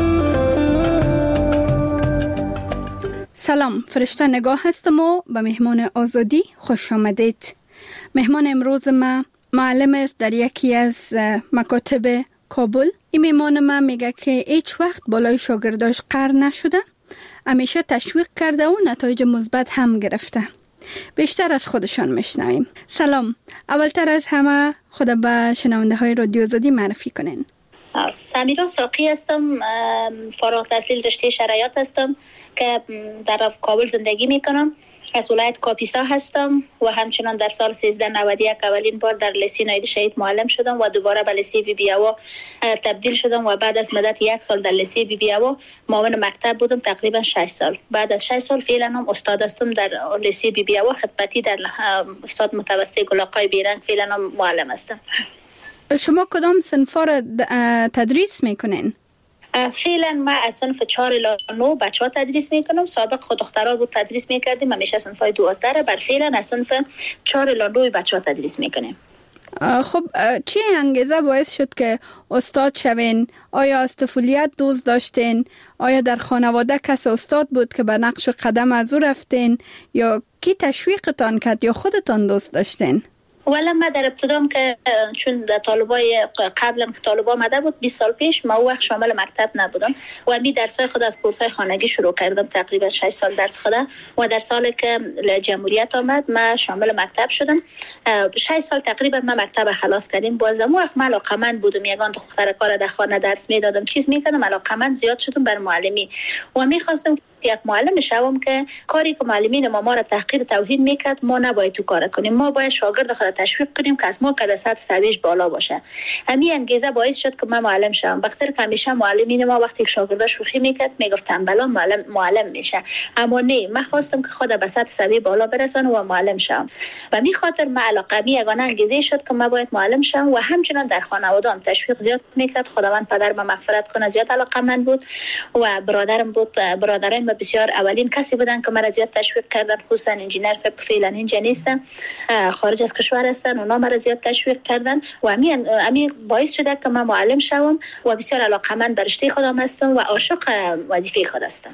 سلام، فرشته نگاه هستم و به مهمان آزادی خوش آمدید. مهمان امروز ما معلم است در یکی از مکاتب کابل. این مهمان ما میگه که هیچ وقت بالای شاگرداش قهر نشده، همیشه تشویق کرده و نتایج مثبت هم گرفته. بیشتر از خودشان میشنویم. سلام، اولتر از همه خود به شنونده های رادیو آزادی معرفی کنین. سمیرا ساقی هستم، فارغ التحصیل رشته شرایط هستم که در کابل زندگی میکنم. از ولایت کاپیسا هستم و همچنان در سال 1391 اولین بار در لیسه ناید شهید معلم شدم و دوباره به لیسه بی بی هوا تبدیل شدم و بعد از مدت 1 سال در لیسه بی بی هوا معاون مکتب بودم، تقریبا 6 سال. بعد از 6 سال فعلا هم استاد هستم در لیسه بی بی هوا خدمتی در استاد متوسط گلاقای بیرنگ، فعلا هم معلم هستم. شما کدام صنفا را تدریس میکنین؟ فعلا ما از صنف 4 الی 9 بچه‌ها تدریس میکنم. سابق خود دخترها بود تدریس میکردیم، همیشه صنفای 12 را. بر فعلا از صنف 4 الی 9 بچه‌ها تدریس میکنیم. خب چی انگیزه باعث شد که استاد شوین؟ آیا از طفولیت دوست داشتین؟ آیا در خانواده کس استاد بود که به نقش قدم از او رفتین؟ یا کی تشویقتان کرد یا خودتان دوست داشتین؟ ولی ما در ابتدام که چون طالبای قبلا که طالبا آمده بود 20 سال پیش، ما وقت شامل مکتب نبودم و می درسای خود از کورسای خانگی شروع کردم، تقریبا 6 سال درس خودم. و در سالی که جمهوریت آمد ما شامل مکتب شدم. 6 سال تقریبا ما مکتب خلاص کردیم. بازم وقت من علاقه‌مند بودم، یگان دختر کار در خانه درس میدادم، چیز میکردم، علاقه‌مند زیاد شدم بر معلمی و میخواستم یک معلم شوم که کاری که معلمین ما را تحقیر توهین میکرد ما نباید تو کار کنیم. ما باید شاگرد خود تشویق کنیم که از ما که سطح سویش بالا باشه. همین انگیزه باعث شد که من معلم شوم. بخاطر که همیشه معلمین ما وقتی که شاگردا شوخی میکرد میگفتن بلا معلم میشه، اما نه، من خواستم که خود به سطح سوی بالا برسانم و معلم شوم. و می خاطر من علاقه یگانه انگیزه شد که من باید معلم شوم. و همچنان در خانواده‌ام تشویق زیاد میکرد. خداوند پدر من مغفرت کنه زیاد علاقه‌مند بود و برادرم بود. برادرم بسیار اولین کسی بودن که مرا زیاد تشویق کردن، خصوصا انجینر صاحب که فعلا اینجا نیستن، خارج از کشور هستن، اونا مرا زیاد تشویق کردن و همین باعث شده که من معلم شوم و بسیار علاقه‌مند به رشته خودم هستم و عاشق وظیفه خود هستم.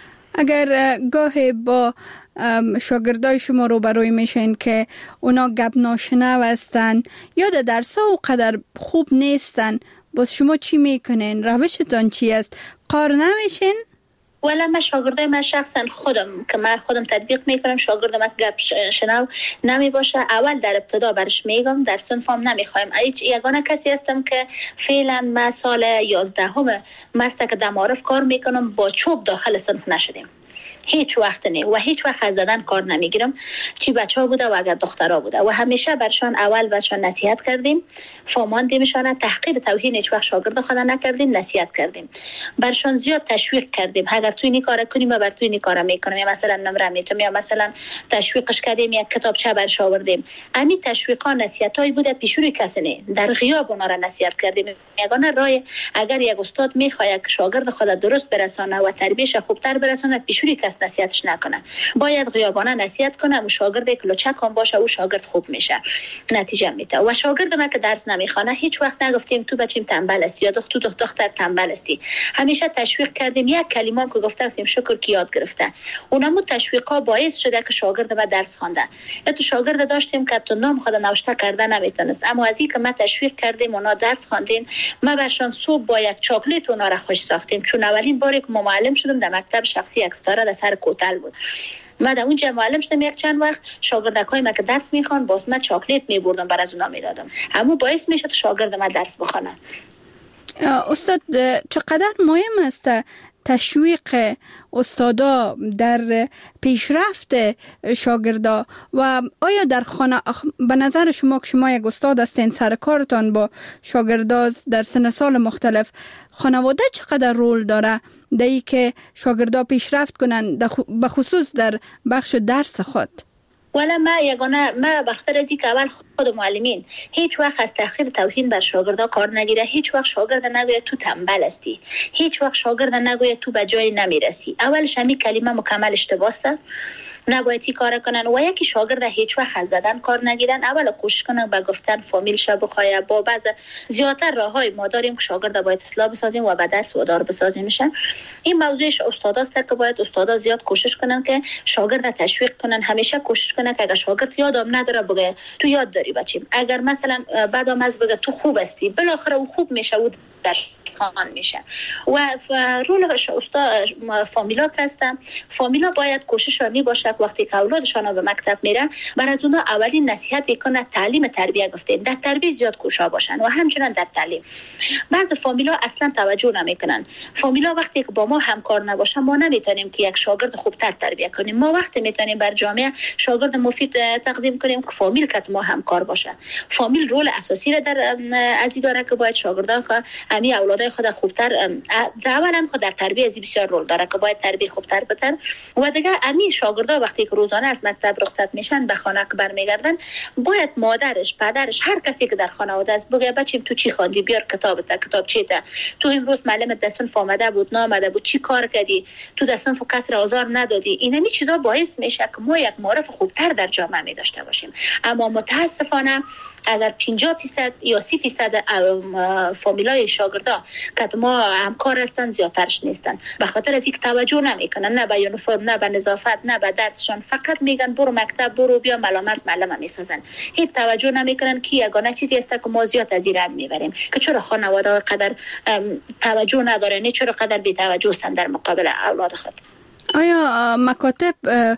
اگر گاهی با شاگردای شما روبروی میشین که اونا گپ ناشنو هستن یا در درس‌ها اونقدر خوب نیستن، باز شما چی میکنین؟ روشتان چی است؟ قار نمیشین؟ ولی من شاگردای من شخصا خودم که من خودم تطبیق میکنم، شاگرد من گپ شنو نمی باشه اول در ابتدا برش میگم، در صنفم نمیخوایم. یگانه کسی هستم که فعلا من سال 11 مسته که در معارف کار میکنم، با چوب داخل صنف نشدیم هیچ وقت نه و هیچ وقت از زدن کار نمیگیرم، چی بچه‌ها بوده و اگر دخترها بوده و همیشه برشان اول برشان نصیحت کردیم، فهماندیمشان، تحقیر توهین هیچ وقت شاگرد خود نکردیم، نصیحت کردیم، برشان زیاد تشویق کردیم اگر تو این کارا کنی ما بر تو این کارا میکنم، یا مثلا نمره میتم، یا مثلا تشویقش کردیم یک کتابچه برش آوردیم. همین تشویقا نصیحتایی بوده پیشوری کسی نه، در غیاب اونا را نصیحت کردیم. یگانه راه اگر یک استاد میخواد که شاگرد خود درست برسانه و تربیتش خوبتر برسانه، پیشوری کس نصیحتش نکنه، باید غیابانه نصیحت کنه. و شاگرد که لچکم باشه او شاگرد خوب میشه، نتیجه میده. و شاگرد ما که درس نمیخونه هیچ وقت نگفتیم تو بچیم تنبل است یا تو دختر تنبل استی، همیشه تشویق کردیم. یک کلمه که گفتیم شکر کی یاد گرفته، اونمو تشویقا باعث شده که شاگرد ما درس خوانده. یا تو شاگرد داشتیم که تو نام خود نوشته کرده نمیتونست، اما از اینکه ما تشویق کردیم اونا درس خواندین، ما برشان صبح با یک چاکلیت اونا را خوش ساختیم. چون اولین باری که معلم شدم در مکتب شخصی یک ستاره در سر کوتل بود، ما در اونجا معلم شدم. یک چند وقت شاگردای ما که درس میخوان باز من چاکلیت میبردم بر از اونا میدادم، اما باعث میشد شاگرد ما درس بخونه. استاد چقدر مهم است تشویق استادا در پیشرفت شاگردا و آیا در خانه به نظر شما که شما یک استاد هستین، سر کارتان با شاگردا در سن سال مختلف، خانواده چقدر رول داره در ای که شاگردا پیشرفت کنن به خصوص در بخش درس خود؟ ولی ما بخاطر از اینکه اول خود معلمین هیچ وقت از تحقیر توهین بر شاگردا کار نگیره، هیچ وقت شاگرد نگوید تو تنبل هستی، هیچ وقت شاگرد نگوید تو به جای نمیرسی. اولش همین کلمه مکمل اشتباه است، نباید این کار کنن. و یکی شاگرد هیچ وقت از زدن کار نگیرن، اول کوشش کنن به گفتن فامیل شب بخواه. با بعض زیادتر راههای ما داریم که شاگرد باید اصلاح بسازیم و به درس وادار بسازیم میشن. این موضوعش استاداست که باید استادا زیاد کوشش کنن که شاگرد تشویق کنن، همیشه کوشش کنن که اگر شاگرد یادم نداره بگه تو یاد داری بچیم، اگر مثلا بعدم از بگه تو خوب هستی، بالاخره او خوب میشه، او درس خوان میشه. و رول فامیلا هستم. فامیلا باید کوشش را می باشه وقتی که اولادشان به مکتب میرن بر از اونها اولین نصیحت کنه تعلیم تربیت گفتیم، در تربیت زیاد کوشا باشن و همچنان در تعلیم. بعض فامیلا اصلا توجه نمیکنن. فامیلا وقتی که با ما همکار نباشه ما نمیتونیم که یک شاگرد خوبتر تربیت کنیم. ما وقتی میتونیم بر جامعه شاگرد مفید تقدیم کنیم که فامیل که ما همکار باشه. فامیل رول اساسی را در ازی داره که باید شاگردان که امی اولادای خود خوبتر اولا خود در تربیت ازی بسیار رول داره که باید تربیت خوبتر بتر و دیگه امی شاگردا وقتی که روزانه از مکتب رخصت میشن به خانه که برمیگردن باید مادرش، پدرش، هر کسی که در خانواده است بگه بچه‌م تو چی خواندی، بیار کتاب چیه تو امروز معلمت در صنف آمده بود نه آمده بود، چی کار کردی، تو در صنف کس را آزار ندادی. اینمی چیزا باعث میشه که ما یک معرف خوبتر در جامعه می داشته باشیم. اما متاسفانه اگر 50% یا 30% فامیلای شاگردا که ما همکار هستن زیادترش نیستن، به خاطر از اینکه توجه نمیکنن نه به یونیفرم نه به نظافت نه به درسشون، فقط میگن برو مکتب برو بیا ملامت معلم میسازن. هیچ توجه نمیکنن که یگانه چیزی است که ما زیاد از این میبریم که چرا خانواده قدر توجه ندارن، چرا قدر بی توجه هستن در مقابل اولاد خود. آیا مکاتب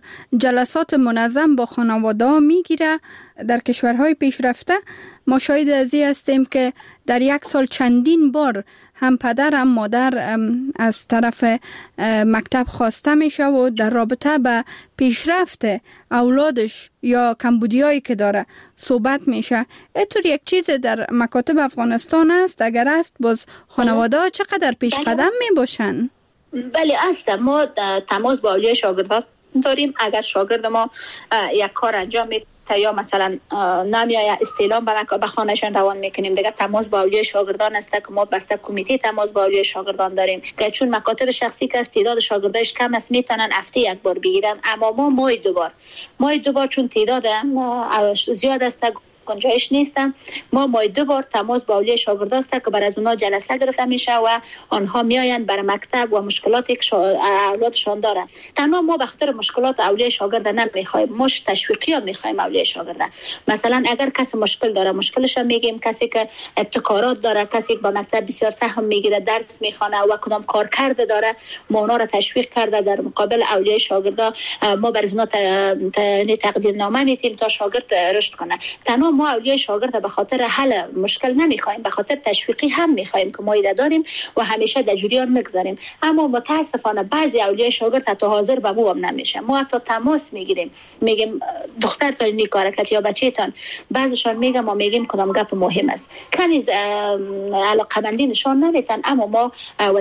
جلسات منظم با خانواده ها میگیره؟ در کشورهای پیشرفته ما شاهد از این هستیم که در یک سال چندین بار هم پدر هم مادر از طرف مکتب خواسته میشه و در رابطه به پیشرفت اولادش یا کمبودیایی که داره صحبت میشه. اینطور یک چیز در مکاتب افغانستان است؟ اگر است باز خانواده ها چقدر پیش قدم میباشن؟ بله است. ما تماس با اولیای شاگردان داریم. اگر شاگرد ما یک کار انجام میده یا مثلا نمیای استعلام به خانهشان روان میکنیم، دیگه تماس با اولیای شاگردان است که ما بسته کمیته تماس با اولیای شاگردان داریم که چون مکاتب شخصی که از تعداد شاگرداش کم است میتونن هفته یک بار بگیرن، اما ما ماهی دو بار چون تعداد زیاد است گنجایش نیستم، ما ماهی 2 بار تماس با اولیای شاگرد است که بر از اونها جلسه گرفته میشه و آنها میآیند بر مکتب و مشکلاتی که اولادشان داره. تنها ما به خاطر مشکلات اولیای شاگرد نمیخوایم، ما تشویقی ها میخوایم اولیای شاگرد. مثلا اگر کسی مشکل داره مشکلش هم میگیم، کسی که ابتکارات داره، کسی که با مکتب بسیار سهم میگیره درس میخونه و کدام کار کرده داره، ما اونا را تشویق کرده در مقابل اولیای شاگرد ما بر از اونها تقدیم نامه میدیم تا شاگرد رشد کنه. تنها ما اولیای شاگرد به خاطر حل مشکل نمیخوایم، به خاطر تشویقی هم میخوایم که ما ایده داریم و همیشه در جریان میگذاریم. اما متاسفانه بعضی اولیای شاگرد حتی حاضر به ما هم نمیشه. ما حتی تماس میگیریم، میگیم دختر تا این کار کرد یا بچه‌تان، بعضیشان میگم ما میگیم کدام گپ مهم است، کنیز علاقه‌مندی نشان نمیدن، اما ما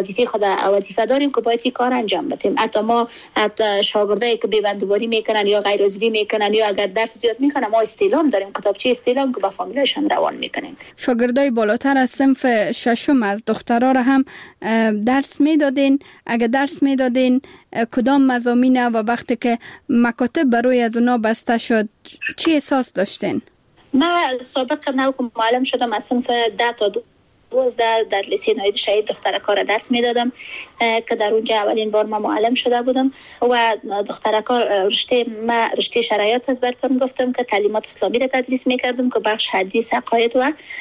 وظیفه داریم که باید این کار انجام بدیم. حتی ما شاگردایی که بی‌بندوباری میکنن یا غیر حاضری میکنن یا اگر درس زیاد میکنن، ما استعلام داریم، کتابچه استعلام که با فامیلشان روان میکنیم. شاگردای بالاتر از صنف ششم از دخترها را هم درس میدادین؟ اگر درس میدادین کدام مضامین و وقتی که مکاتب برای از اونا بسته شد چی احساس داشتین؟ من سابق نو که معلم شدم از صنف 10 تا 12 در لیسه نایب شهید دخترکار درس میدادم که در اونجا اولین بار ما معلم شده بودم و دخترکار رشته شرایط از برکم گفتم که تعلیمات اسلامی را تدریس میکردم که بخش حدیث عقاید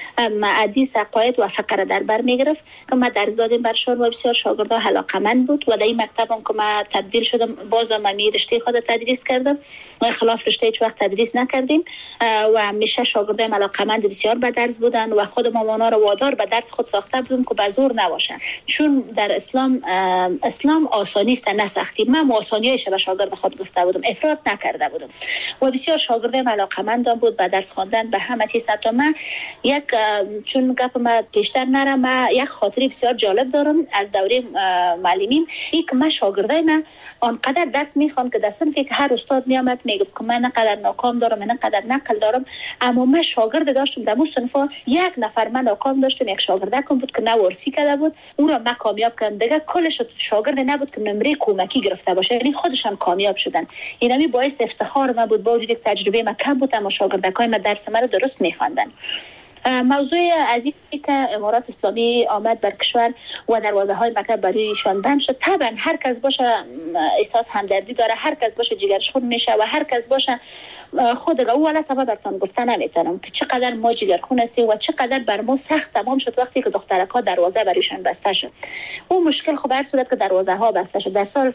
و فقه در بر میگرفت که ما درس دادیم برشان و بسیار شاگردا علاقه‌مند بود و در این مکتبم که ما تبدیل شدم بازم من رشته خود تدریس کردم و خلاف رشته هیچ وقت تدریس نکردیم و همیشه شاگردای علاقه‌مند بسیار به درس بودن و خودم اونا رو وادار به درس خود ساخته بودم که به زور نباشه، چون در اسلام آسانی است نه سختی. من آسانیش به شاگرد خود گفته بودم، افراط نکرده بودم و بسیار شاگردم علاقه‌مند بود به درس خواندن به همه چیز. حتی من چون گپ ما بیشتر نره، من یک خاطری بسیار جالب دارم از دوره معلمیم. یک من شاگردای من آنقدر درس میخوان که در صنفی که هر استاد میامد میگفت که من نقدر ناکام دارم، من نقدر نقل دارم، اما من شاگرد داشتم در صنفا یک نفر من ناکام داشتم، یک شاگردکم بود که نوارسی کرده بود، او را من کامیاب کردم. دیگه کلش شاگرد نبود که نمره کمکی گرفته باشه، یعنی خودشان کامیاب شدن. اینمی باعث افتخار من بود، با وجودی که تجربه من کم بود اما شاگردکای من درس من رو درست میخواندن. موضوع عزیزی که امارات اسلامی آمد بر کشور و دروازه های مکتب برایشان بند شد، طبعا هر کس باشه احساس همدردی داره، هر کس باشه جگرش خون میشه و هر کس باشه خود اولا طبعا براتون گفتن نمیتونم که چقدر ما جگرخون هستیم و چقدر بر ما سخت تمام شد وقتی که دخترکا دروازه برایشان بسته شد. اون مشکل خب هر صورت که دروازه ها بسته شد در سال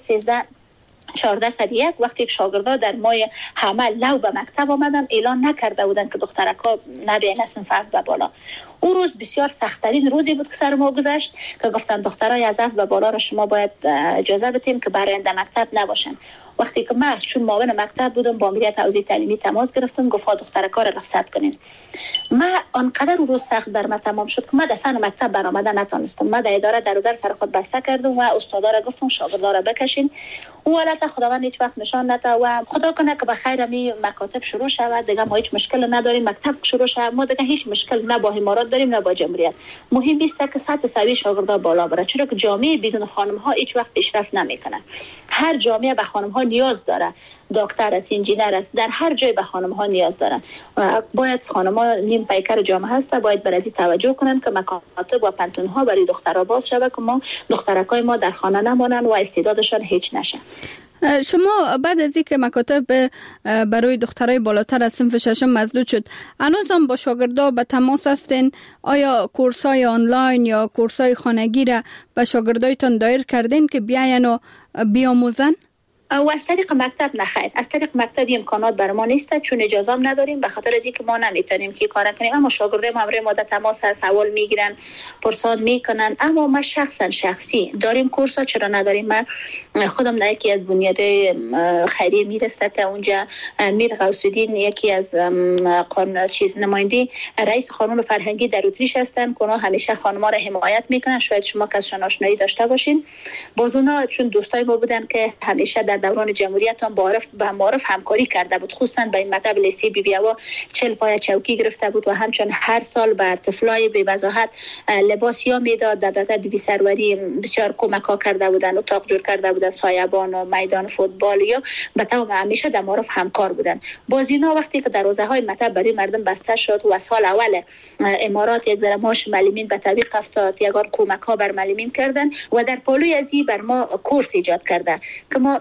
1401 وقتی که شاگردا در ماه حمل نو به مکتب آمدن اعلان نکرده بودن که دخترکا نبیاین صنف اول به بالا. اون روز بسیار سخت‌ترین روزی بود که سر ما گذشت که گفتن دخترای از اول به بالا را شما باید اجازه بدین که برای مکتب نباشن. وقتی که من چون معاون مکتب بودم با مدیر توزیع تعلیمی تماس گرفتم، گفت دخترکا را رخصت کنین. من آنقدر اون روز سخت بر من تمام شد که من در سن مکتب برآمدن نتونستم. من در اداره در سر خود بسته کردم و استادا را گفتم شاگردا را بکشین. اون حالت خداوند هیچ وقت نشان نده و خدا کنه که بخیر می مکاتب شروع شود دیگه. ما هیچ مشکل نداریم، مکتب شروع شود، ما دیگه هیچ مشکل نه با امارات داریم نه با جمهوریت. مهم است که سطح سوی شاگردا بالا بره، چون که جامعه بدون خانم ها هیچ وقت پیشرفت نمیکنه. هر جامعه به خانم ها نیاز داره، دکتر است، انجینر است، در هر جای به خانم ها نیاز دارن. باید خانم ها نیم پیکر جامعه هست، باید برای توجه کنن که مکاتب و پنتون ها برای دخترها باز شود که ما دخترکای ما در خانه نمانن و استعدادشان هیچ نشه. شما بعد از اینکه مکاتب برای دخترای بالاتر از صنف ششم مسدود شد، هنوز هم با شاگردا به تماس هستین؟ آیا کورسای آنلاین یا کورسای خانگی را به شاگردایتان دایر کردین که بیاین و بیاموزن؟ و از طریق مکتب نخیر، از طریق مکتب امکانات بر ما نیست، چون اجازه هم نداریم به خاطر از اینکه ما نمیتونیم که کار کنیم. اما شاگردای ما همراه ما در تماس هست، سوال میگیرن، پرسان میکنن. اما ما شخصی داریم کورسا، چرا نداریم؟ من خودم در یکی از بنیادهای خیریه میرسته که اونجا میر غوث‌الدین یکی از نماینده رئیس قانون فرهنگی در اتریش هستن که همیشه خانم‌ها را حمایت میکنن. شاید شما کسشون آشنایی داشته باشین. باز اونا چون دوستای ما بودن که همیشه در دوران جمهوریت هم با معارف همکاری کرده بود، خصوصا به این مکتب لیسه بی بی هوا 40 پای چوکی گرفته بود و همچنین هر سال بر طفلای بی وضاحت لباس یا میداد. در بی بی سروری بسیار کمک ها کرده بودن، اتاق جور کرده بودن، سایبان و میدان فوتبال یا به تمام همیشه در معارف همکار بودن. باز اینا وقتی که دروازه های مکتب برای مردم بسته شد و سال اول امارات یک ذره ماش معلمین به تعویق افتاد، یگان کمک ها بر معلمین کردن و در پالوی ازی بر ما کورس ایجاد کرده که ما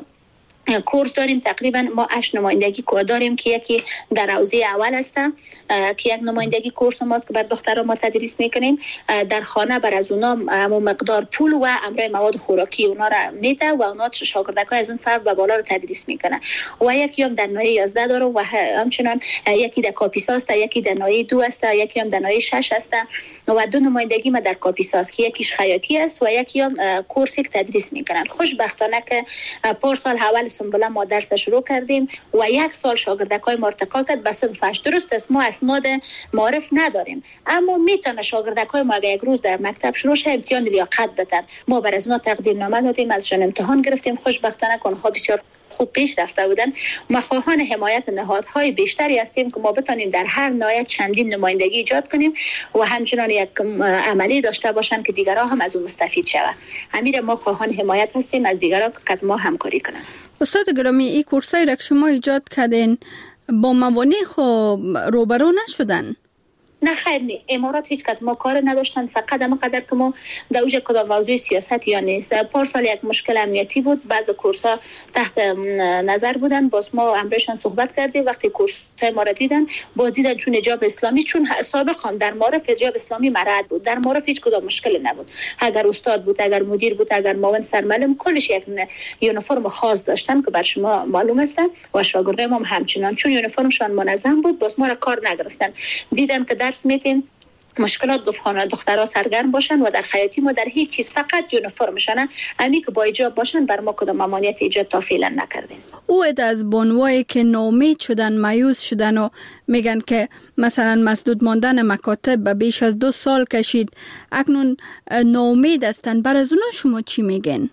کورس داریم. تقریبا ما 8 نمایندگی داریم که یکی در حوزه اول هستن که یک نمایندگی کورس ماست که بر دختران ما تدریس میکنیم. در خانه بر از اونا مقدار پول و امرای مواد خوراکی اونا را میده و اونا شاگردکای از این فرد به بالا رو تدریس میکنه. و یکی هم در نایه 11 داره و همچنان یکی در کاپیسا است، یکی در نایه 2 است، یکی هم در نایه 6 است و 2 نمایندگی ما در کاپیسا است که یکیش خیاطی است و یکی هم کورسی که تدریس میکنن. خوشبختانه که پارسال اول سنبله ما درس شروع کردیم و 1 سال شاگردکای ما ارتقا کرد به صنفش. درست است ما اسناد معارف نداریم، اما میتونه شاگردکای ما اگه یک روز در مکتب شروع شه امتحان لیاقت بدن. ما بر از اونا تقدیم نامه دادیم، ازشون امتحان گرفتیم. خوشبختانه که اونها بسیار خوب پیش رفته بودن. ما خواهان حمایت نهادهای بیشتری هستیم که ما بتونیم در هر نهاد چندین نمایندگی ایجاد کنیم و همچنان یک عملی داشته باشن که دیگران هم از اون مستفید شوند. همین ما خواهان حمایت هستیم از دیگران که ما همکاری کنن. استاد گرامی، این کورسایی را که شما ایجاد کردین با موانع خو روبرو نشدن؟ نه خیر نی، امارات هیچ کدام ما کار نداشتن، فقط اما قدر که ما در اوج کدام موضوع سیاست یا نیست. پارسال یک مشکل امنیتی بود، بعض کورس‌ها تحت نظر بودن، باز ما امرشان صحبت کردیم. وقتی کورس‌های ما را دیدن باز دیدن چون حجاب اسلامی، چون سابقا هم در معارف حجاب اسلامی مراد بود، در معارف هیچ کدام مشکلی نبود. اگر استاد بود، اگر مدیر بود، اگر معاون سرمعلم، کلش یک یونیفرم خاص داشتن که بر شما معلوم است و شاگردای ما همچنان چون یونیفرمشان منظم بود باز ما را کار نگرفتن. دیدن که درس میدیم مشکلات گفتخانه دخترها سرگرم باشن و در خیاطی ما در هیچ چیز فقط یونیفرمشان امی که با حجاب باشن بر ما کدام ممانعت ایجاد تا فعلا نکردیم. او از بانوایی که ناامید شدن، مایوس شدن و میگن که مثلا مسدود ماندن مکاتب به بیش از 2 سال کشید، اکنون ناامید هستن، بر از اونا شما چی میگن؟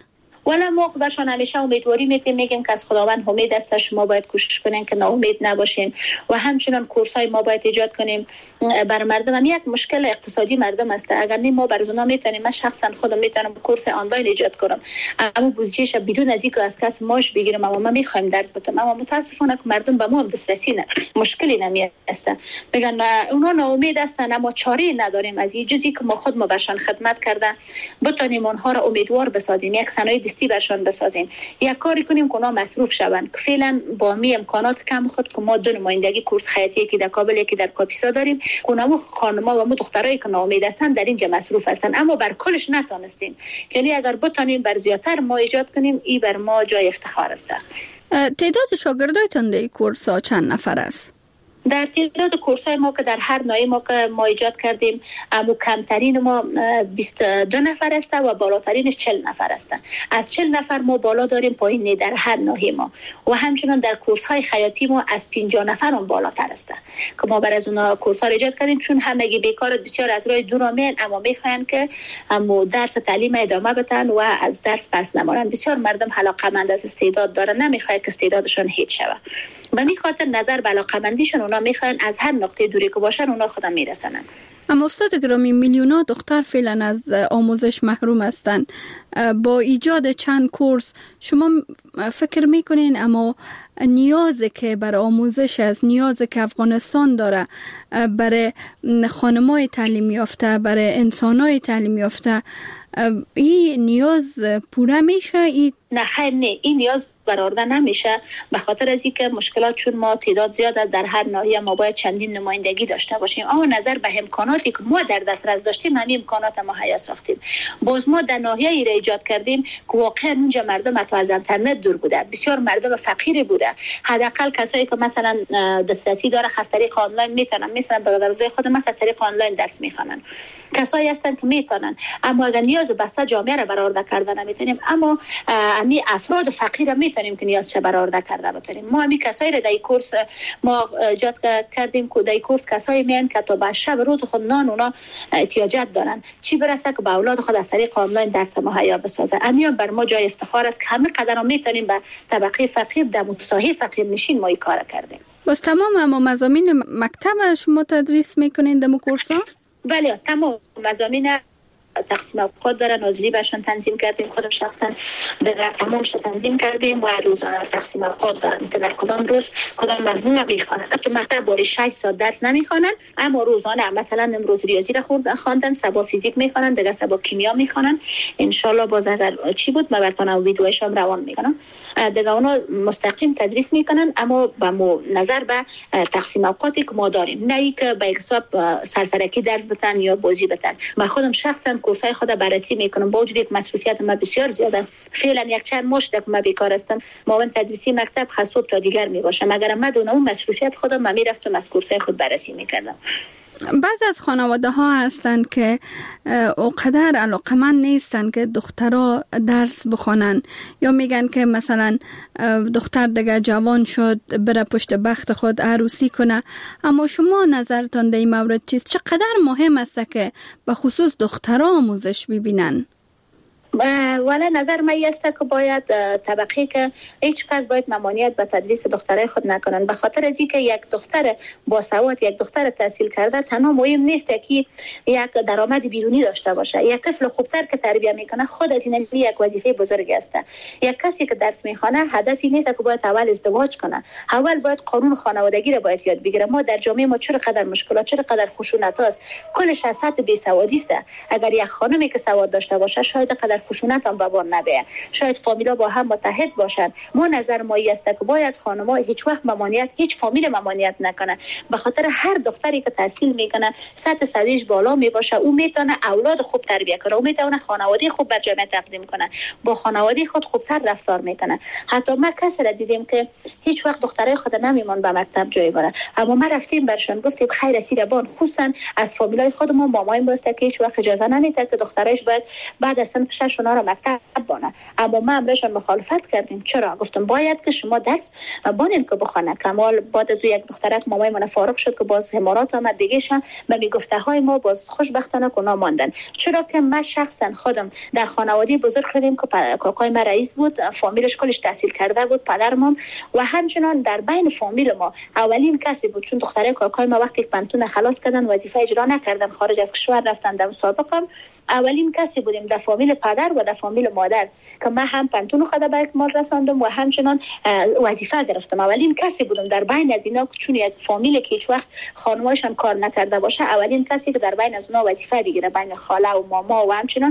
ولی ما برشان همیشه امیدواری میگیم که از خداوند امید است، شما باید کوشش کنین که ناامید نباشین و همچنین کورس‌های ما باید ایجاد کنیم بر مردم. هم یک مشکل اقتصادی مردم است، اگر نه ما بر اونا میتونیم، من شخصا خودم میتونم کورس آنلاین ایجاد کنم اما بودجهش بدون از اینکه از کس ماش بگیرم، اما ما میخوایم درس بدم، اما متاسفانه که مردم به ما هم دسترسی مشکلی نمی‌هست. میگن اونا ناامید هستن اما چاره نداریم از این جزی که ما خود ما برشان خدمت کرده بتونیم اونها را امیدوار بسازیم، یک صنایع دستی برشان بسازیم، یک کاری کنیم که اونا مصروف شوند. فعلا با می امکانات کم خود که ما دو نمایندگی کورس خیاطی که در کابل یکی در کاپیسا داریم، اونها خانم‌ها و مو دخترایی که ناامید هستن در اینجا مصروف هستن، اما بر کلش نتونستیم. یعنی اگر بتونیم بر زیاتر ما ایجاد کنیم، این بر ما جای افتخار است. تعداد شاگردایتان در کورس ها چند نفر است؟ در تعداد کورس‌های ما که در هر ناحیه ما که ما ایجاد کردیم، اما کمترین ما 22 نفر است و بالاترینش 40 نفر است. از 40 نفر ما بالا داریم پایین در هر ناحیه ما و همچنین در کورس‌های خیاطی ما از 50 نفر هم بالاتر است که ما بر از اونها کورس‌ها ایجاد کردیم، چون همگی بیکار بسیار از راه دور میان اما میخواین که اما درس تعلیم ادامه بدن و از درس پس نمونن. بسیار مردم علاقه‌مند از استعداد دارن، نمیخواد که استعدادشون هیچ شود. به این خاطر نظر به علاقه‌مندیشون اونا میخوان از هر نقطه دوری که باشن اونا خودم میرسنن. اما استاد گرامی، میلیون‌ها دختر فعلا از آموزش محروم هستند. با ایجاد چند کورس شما فکر میکنین اما نیازی که برای آموزش است، نیازی که افغانستان داره برای خانم‌های تعلیم یافته، برای انسان‌های تعلیم یافته، این نیاز پوره میشه؟ نه خیر، نه، این نیاز برآورده نمیشه به خاطر از اینکه مشکلات، چون ما تعداد زیاد است در هر ناحیه، ما باید چندین نمایندگی داشته باشیم. اما نظر به امکاناتی که ما در دسترس داشتیم، همین امکانات ما حیا ساختیم. باز ما در ناحیه ای را ایجاد کردیم که واقعا اونجا مردم حتی از اینترنت دور بوده، بسیار مردم فقیری بوده. حداقل کسایی که مثلا دسترسی داره از طریق آنلاین میتونن، مثلا برادرزای خودم از طریق آنلاین درس میخوانن، کسایی هستن که میتونن، اما اگر نیاز بسته جامعه را برآورده کردن نمیتونیم. اما امی افراد فقیر میتونیم که نیاز چه برآورده کرده بتونیم. ما همین کسایی را در کورس ما ایجاد کردیم که در کورس کسایی میان که تا به شب روز خود نان اونا احتیاجات دارن، چی برسه که به اولاد خود از طریق آنلاین درس مهیا بسازه. امیان بر ما جای افتخار است که همه قدر میتونیم به طبقه فقیر در ساحه فقیر نشین ما این کار کردیم. باز تمام اما مضامین مکتب شما تدریس میکنین در کورس ها؟ بله، تمام مضامین تقسیم اوقات داره، ناظری برشان تنظیم کردیم، خودم شخصا در تمامش تنظیم کردیم و روزانه تقسیم اوقات دارن که در کدام روز کدام مضمون میخوانن. تو مکتب باری 6 ساعت درس نمیخوانن، اما روزانه مثلا امروز ریاضی را خواندن، صبح فیزیک میخوانن، دیگه صبح کیمیا میخوانن. ان شاء الله باز اگر چی بود من براتون ویدیوهاش هم روان میکنم. دیگه اونا مستقیم تدریس میکنن، اما با نظر به تقسیم اوقاتی که ما داریم، نه اینکه به حساب سرسرکی درس بدن یا بازی بدن. من خودم شخصا کورس‌های خود بررسی میکنم، با وجود یک مصروفیت ما بسیار زیاد است. فعلا یک چند ماه که ما بیکار هستم، معاون تدریسی مکتب خصوص تا دیگر میباشم. اگر من دون اون مصروفیت خودم من میرفتم از کورس‌های خود بررسی میکردم. بعض از خانواده ها هستند که اونقدر علاقمند نیستن که دخترها درس بخونن، یا میگن که مثلا دختر دیگه جوان شد بره پشت بخت خود عروسی کنه. اما شما نظرتان در این مورد چیست؟ چقدر مهم است که به خصوص دخترها آموزش ببینن؟ ولی نظر من است که باید طبقه که هیچ کس باید ممانعت به تدریس دخترای خود نکنن، به خاطر از اینکه یک دختر باسواد، یک دختر تحصیل کرده تنها مهم نیست که یک درآمد بیرونی داشته باشه. یک طفل خوبتر که تربیت میکنه خود از این یک وظیفه بزرگ است. یک کسی که درس میخونه هدفی نیست که باید اول ازدواج کنه، اول باید قانون خانوادگی را باید یاد بگیره. ما در جامعه ما چقدر مشکلات، چقدر خشونت است، کلش از سطح بیسوادی است. اگر یک خانمی که سواد داشته باشه شاید قدر خشونت هم به بار نبیه، شاید فامیلا با هم متحد باشن. ما نظر ما است که باید خانم‌ها هیچ وقت ممانعت، هیچ فامیل ممانعت نکنه، به خاطر هر دختری که تحصیل میکنه سطح سویش بالا می باشه، او میتونه اولاد خوب تربیت کنه، او میتونه خانواده خوب بر جامعه تقدیم کنه، با خانواده خود خوبتر رفتار میکنه. حتی ما کسی را دیدیم که هیچ وقت دخترای خود نمیمون به مکتب جای بره، اما ما رفتیم برشون گفتیم خیر اسیربان، خصوصا از فامیلای خودمون مامای واسطه که هیچ وقت اجازه نمیده که دخترایش باید بعد از سن 6 بچه‌شون را مکتب بانه. اما ما امرشان مخالفت کردیم. چرا؟ گفتم باید که شما درس بانین که بخونه. کمال بعد از یک دخترک مامای من فارغ شد که باز امارات آمد دیگه شم به میگفته های ما باز خوشبختانه که ماندن. چرا که من شخصا خودم در خانواده بزرگ شدیم که کاکای ما رئیس بود، فامیلش کلش تحصیل کرده بود، پدرم و همچنان در بین فامیل ما اولین کسی بود. چون دختره کاکای ما وقتی پنتون خلاص کردن وظیفه اجرا نکردن، خارج از کشور رفتن، در مسابقه اولین کسی بودیم در فامیل پدر و در فامیل مادر که من هم پنتون خود به اکمال رساندم و همچنان وظیفه گرفتم. اولین کسی بودم در بین از اینا، چون یک فامیل که هیچ وقت خانواده‌شان کار نکرده باشه، اولین کسی که در بین از اونا وظیفه بگیره، بین خاله و ماما و همچنان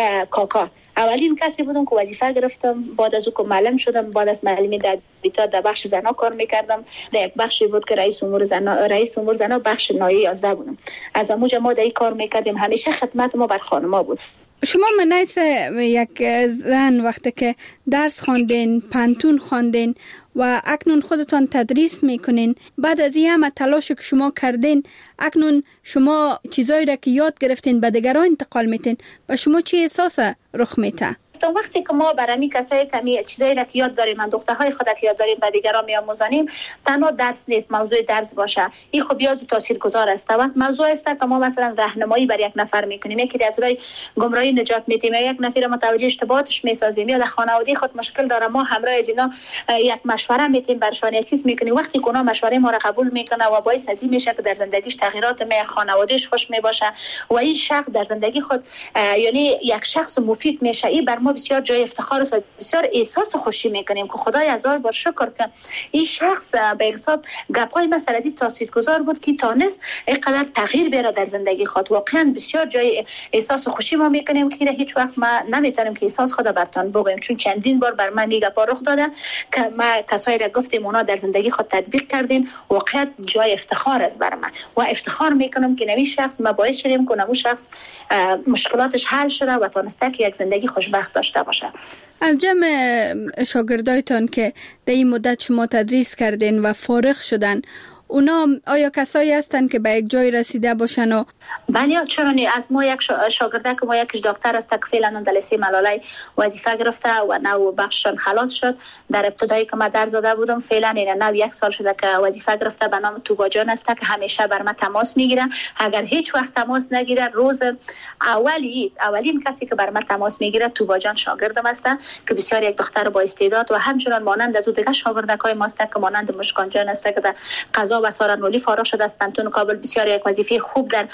کاکا اولین کسی بودم که وظیفه گرفتم. بعد از او که معلم شدم، بعد از معلمی در بیتاد در بخش زنا کار میکردم. در یک بخشی بود که رئیس امور زنا بخش نایه 11 بودم. از اموجه ما در این کار میکردیم. همیشه خدمت ما بر خانما بود. شما منیس یک زن وقتی که درس خواندین، پنتون خواندین و اکنون خودتان تدریس میکنین، بعد از این همه تلاش که شما کردین، اکنون شما چیزایی را که یاد گرفتین به دیگران انتقال میتین و شما چی احساس رخ میته؟ تا وقتی که ما برای کسایی که چیزایی را که یاد داریم، من دخترهای خود که یاد داریم به دیگران میآموزانیم، تنها درس نیست، موضوع درس باشه. این خب بیاز تاثیرگذار است. وقت موضوع است که ما مثلا راهنمایی بر یک نفر میکنیم، یکی از راه گمراهی نجات میدیم، یک نفر متوجه اشتباهاتش میسازیم، یا در خانواده خود مشکل داره، ما همراه از اینا یک مشوره میدیم، برشان یک چیز میکنیم. وقتی اونا مشوره ما را قبول میکنه و باعث از این میشه که در زندگیش تغییرات می خانوادهش خوش میباشه و این شخص در زندگی خود یعنی یک شخص مفید میشه. این بر ما بسیار جای افتخار است و بسیار احساس خوشی میکنیم که خدای هزار بار شکر که این شخص به حساب گپای مثلا از این تاثیرگذار بود که تانست اینقدر تغییر بیاره در زندگی خود. واقعا بسیار جای احساس خوشی ما میکنیم که هیچ وقت ما نمیتونیم که احساس خود برتان بگویم، چون چندین بار بر من میگپا رخ داده که ما کسایی را گفتیم اونا در زندگی خود تطبیق کردین. واقعا جای افتخار است بر من و افتخار میکنم که نوی شخص ما باعث شدیم که نمو شخص مشکلاتش حل شده و تانسته که یک زندگی خوشبخت داشته باشه. از جمع شاگردایتان که در این مدت شما تدریس کردین و فارغ شدن، اونا آیا کسایی هستن که به یک جای رسیده باشن؟ و بله، چرا نه. از ما یک شاگرده که ما یکیش دکتر است که فعلا در لیسه ملاله وظیفه گرفته و نو بخششان خلاص شد. در ابتدایی که ما درس داده بودم فعلا نو یک سال شده که وظیفه گرفته، به نام توبا جان است که همیشه بر ما تماس میگیره. اگر هیچ وقت تماس نگیره، روز اولین کسی که بر ما تماس میگیره توبا جان شاگردم است که بسیار یک دختر با استعداد و همچنان مانند از دیگر شاگردکای ماست که مانند مشکان جان است که در قضا و سارنولی فارغ شده از پنتون کابل. بسیار یک وظیفه خوب در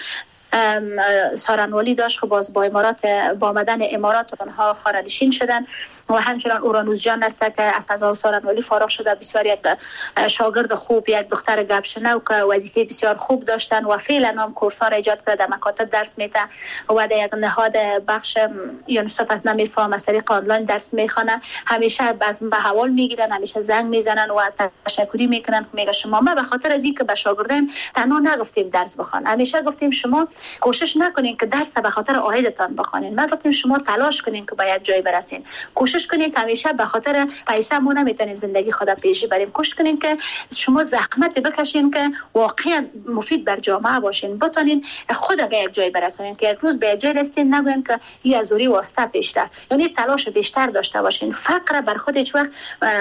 سارنولی داشت که باز با آمدن امارات آنها خارجین شدن و همچنان اورانوس جان است که از قضا و سارنولی فارغ شده. بسیار یک شاگرد خوب، یک دختر گپشنو که وظیفه بسیار خوب داشتن و فعلا هم کورس‌ها را ایجاد کرده، مکاتب درس میده و در یک نهاد بخش یونیسف از نمیفهم از طریق آنلاین درس میخوانه. همیشه باز به حوال میگیرن، همیشه زنگ میزنن و تشکری میکنن. میگه شما ما به خاطر از اینکه به شاگردان تنها نگفتیم درس بخوان، همیشه گفتیم شما کوشش نکنین که درس به خاطر عایدتان بخوانین. ما گفتیم شما تلاش کنین که به یک جای برسین. کوشش کنین که همیشه به خاطر پیسه ما نمیتونیم زندگی خود پیش بریم. کوشش کنین که شما زحمت بکشین که واقعا مفید بر جامعه باشین، بتونین خود به یک جای برسونین که یک روز به یک جای رسیدین نگوین که این از اوری واسطه پیش رفت. یعنی تلاش بیشتر داشته باشین. فقر بر خود هیچ وقت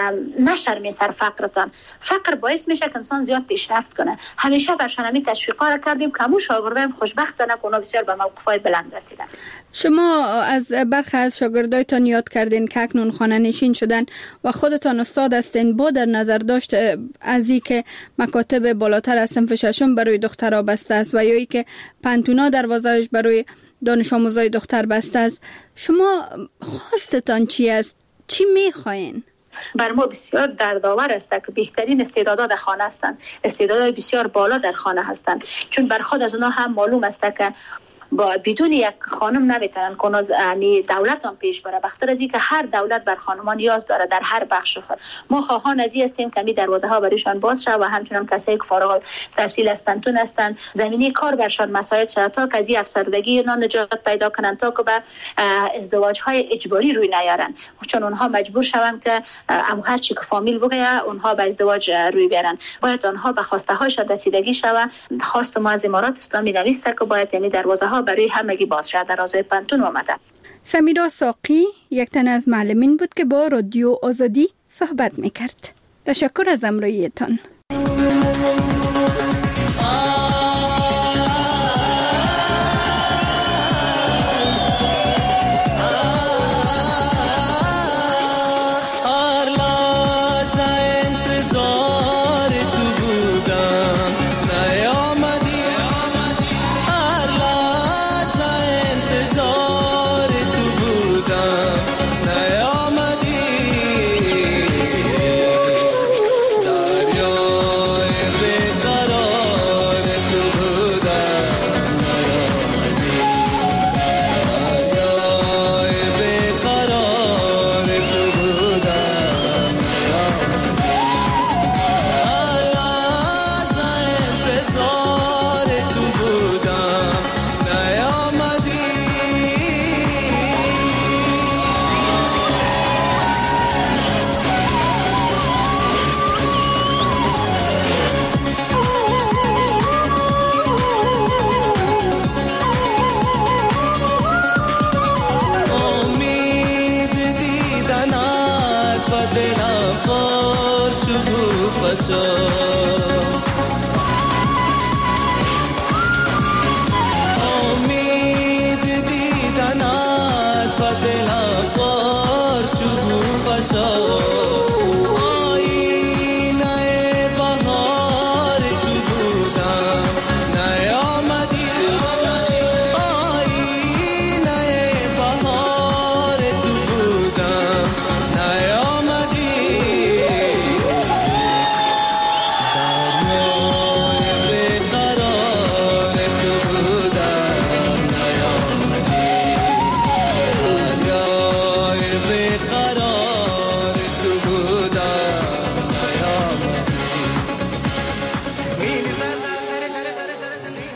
نشرمین سر فقرتان. فقر باعث میشه که انسان زیاد پیشرفت کنه. همیشه برشان همین تشویقا کردیم که همون شاگردان خوشبختانه اونا بسیار به موقف‌های بلند رسیدن. شما از برخی از شاگردایتان یاد کردین که اکنون خانه نشین شدن و خودتان استاد هستین. با در نظر داشت از این که مکاتب بالاتر از صنف ششم برای دخترها بسته است و یا ای که پنتونا دروازه‌اش برای دانش آموزای دختر بسته است، شما خواستتان چی است؟ چی میخواین؟ بر ما بسیار دردآور است که بهترین استعدادات در خانه هستند، استعدادات بسیار بالا در خانه هستند، چون بر خود از اونها هم معلوم است که بدون یک خانم نمیتونن که دولت هم پیش بره. بخاطر از اینکه هر دولت بر خانمان نیاز داره در هر بخش خود. ما خواهان از این هستیم که می دروازه ها برایشان باز شود و همچنان کسایی که فارغ التحصیل از پنتون هستند زمینه کار برشان مساعد شود تا که از این افسردگی نجات پیدا کنند، تا که به ازدواج های اجباری روی نیارن، چون اونها مجبور شوند که هر چی که فامیل بگه اونها به ازدواج روی بیارن. باید آنها به خواسته هاشون رسیدگی شود. خواست ما از امارات اسلامی نویسته که باید دروازه ها برای همگی باز شد. در روزهای پنتون آمده. سمیرا ساقی یک تن از معلمین بود که با رادیو آزادی صحبت میکرد. تشکر از همراهیتان. شو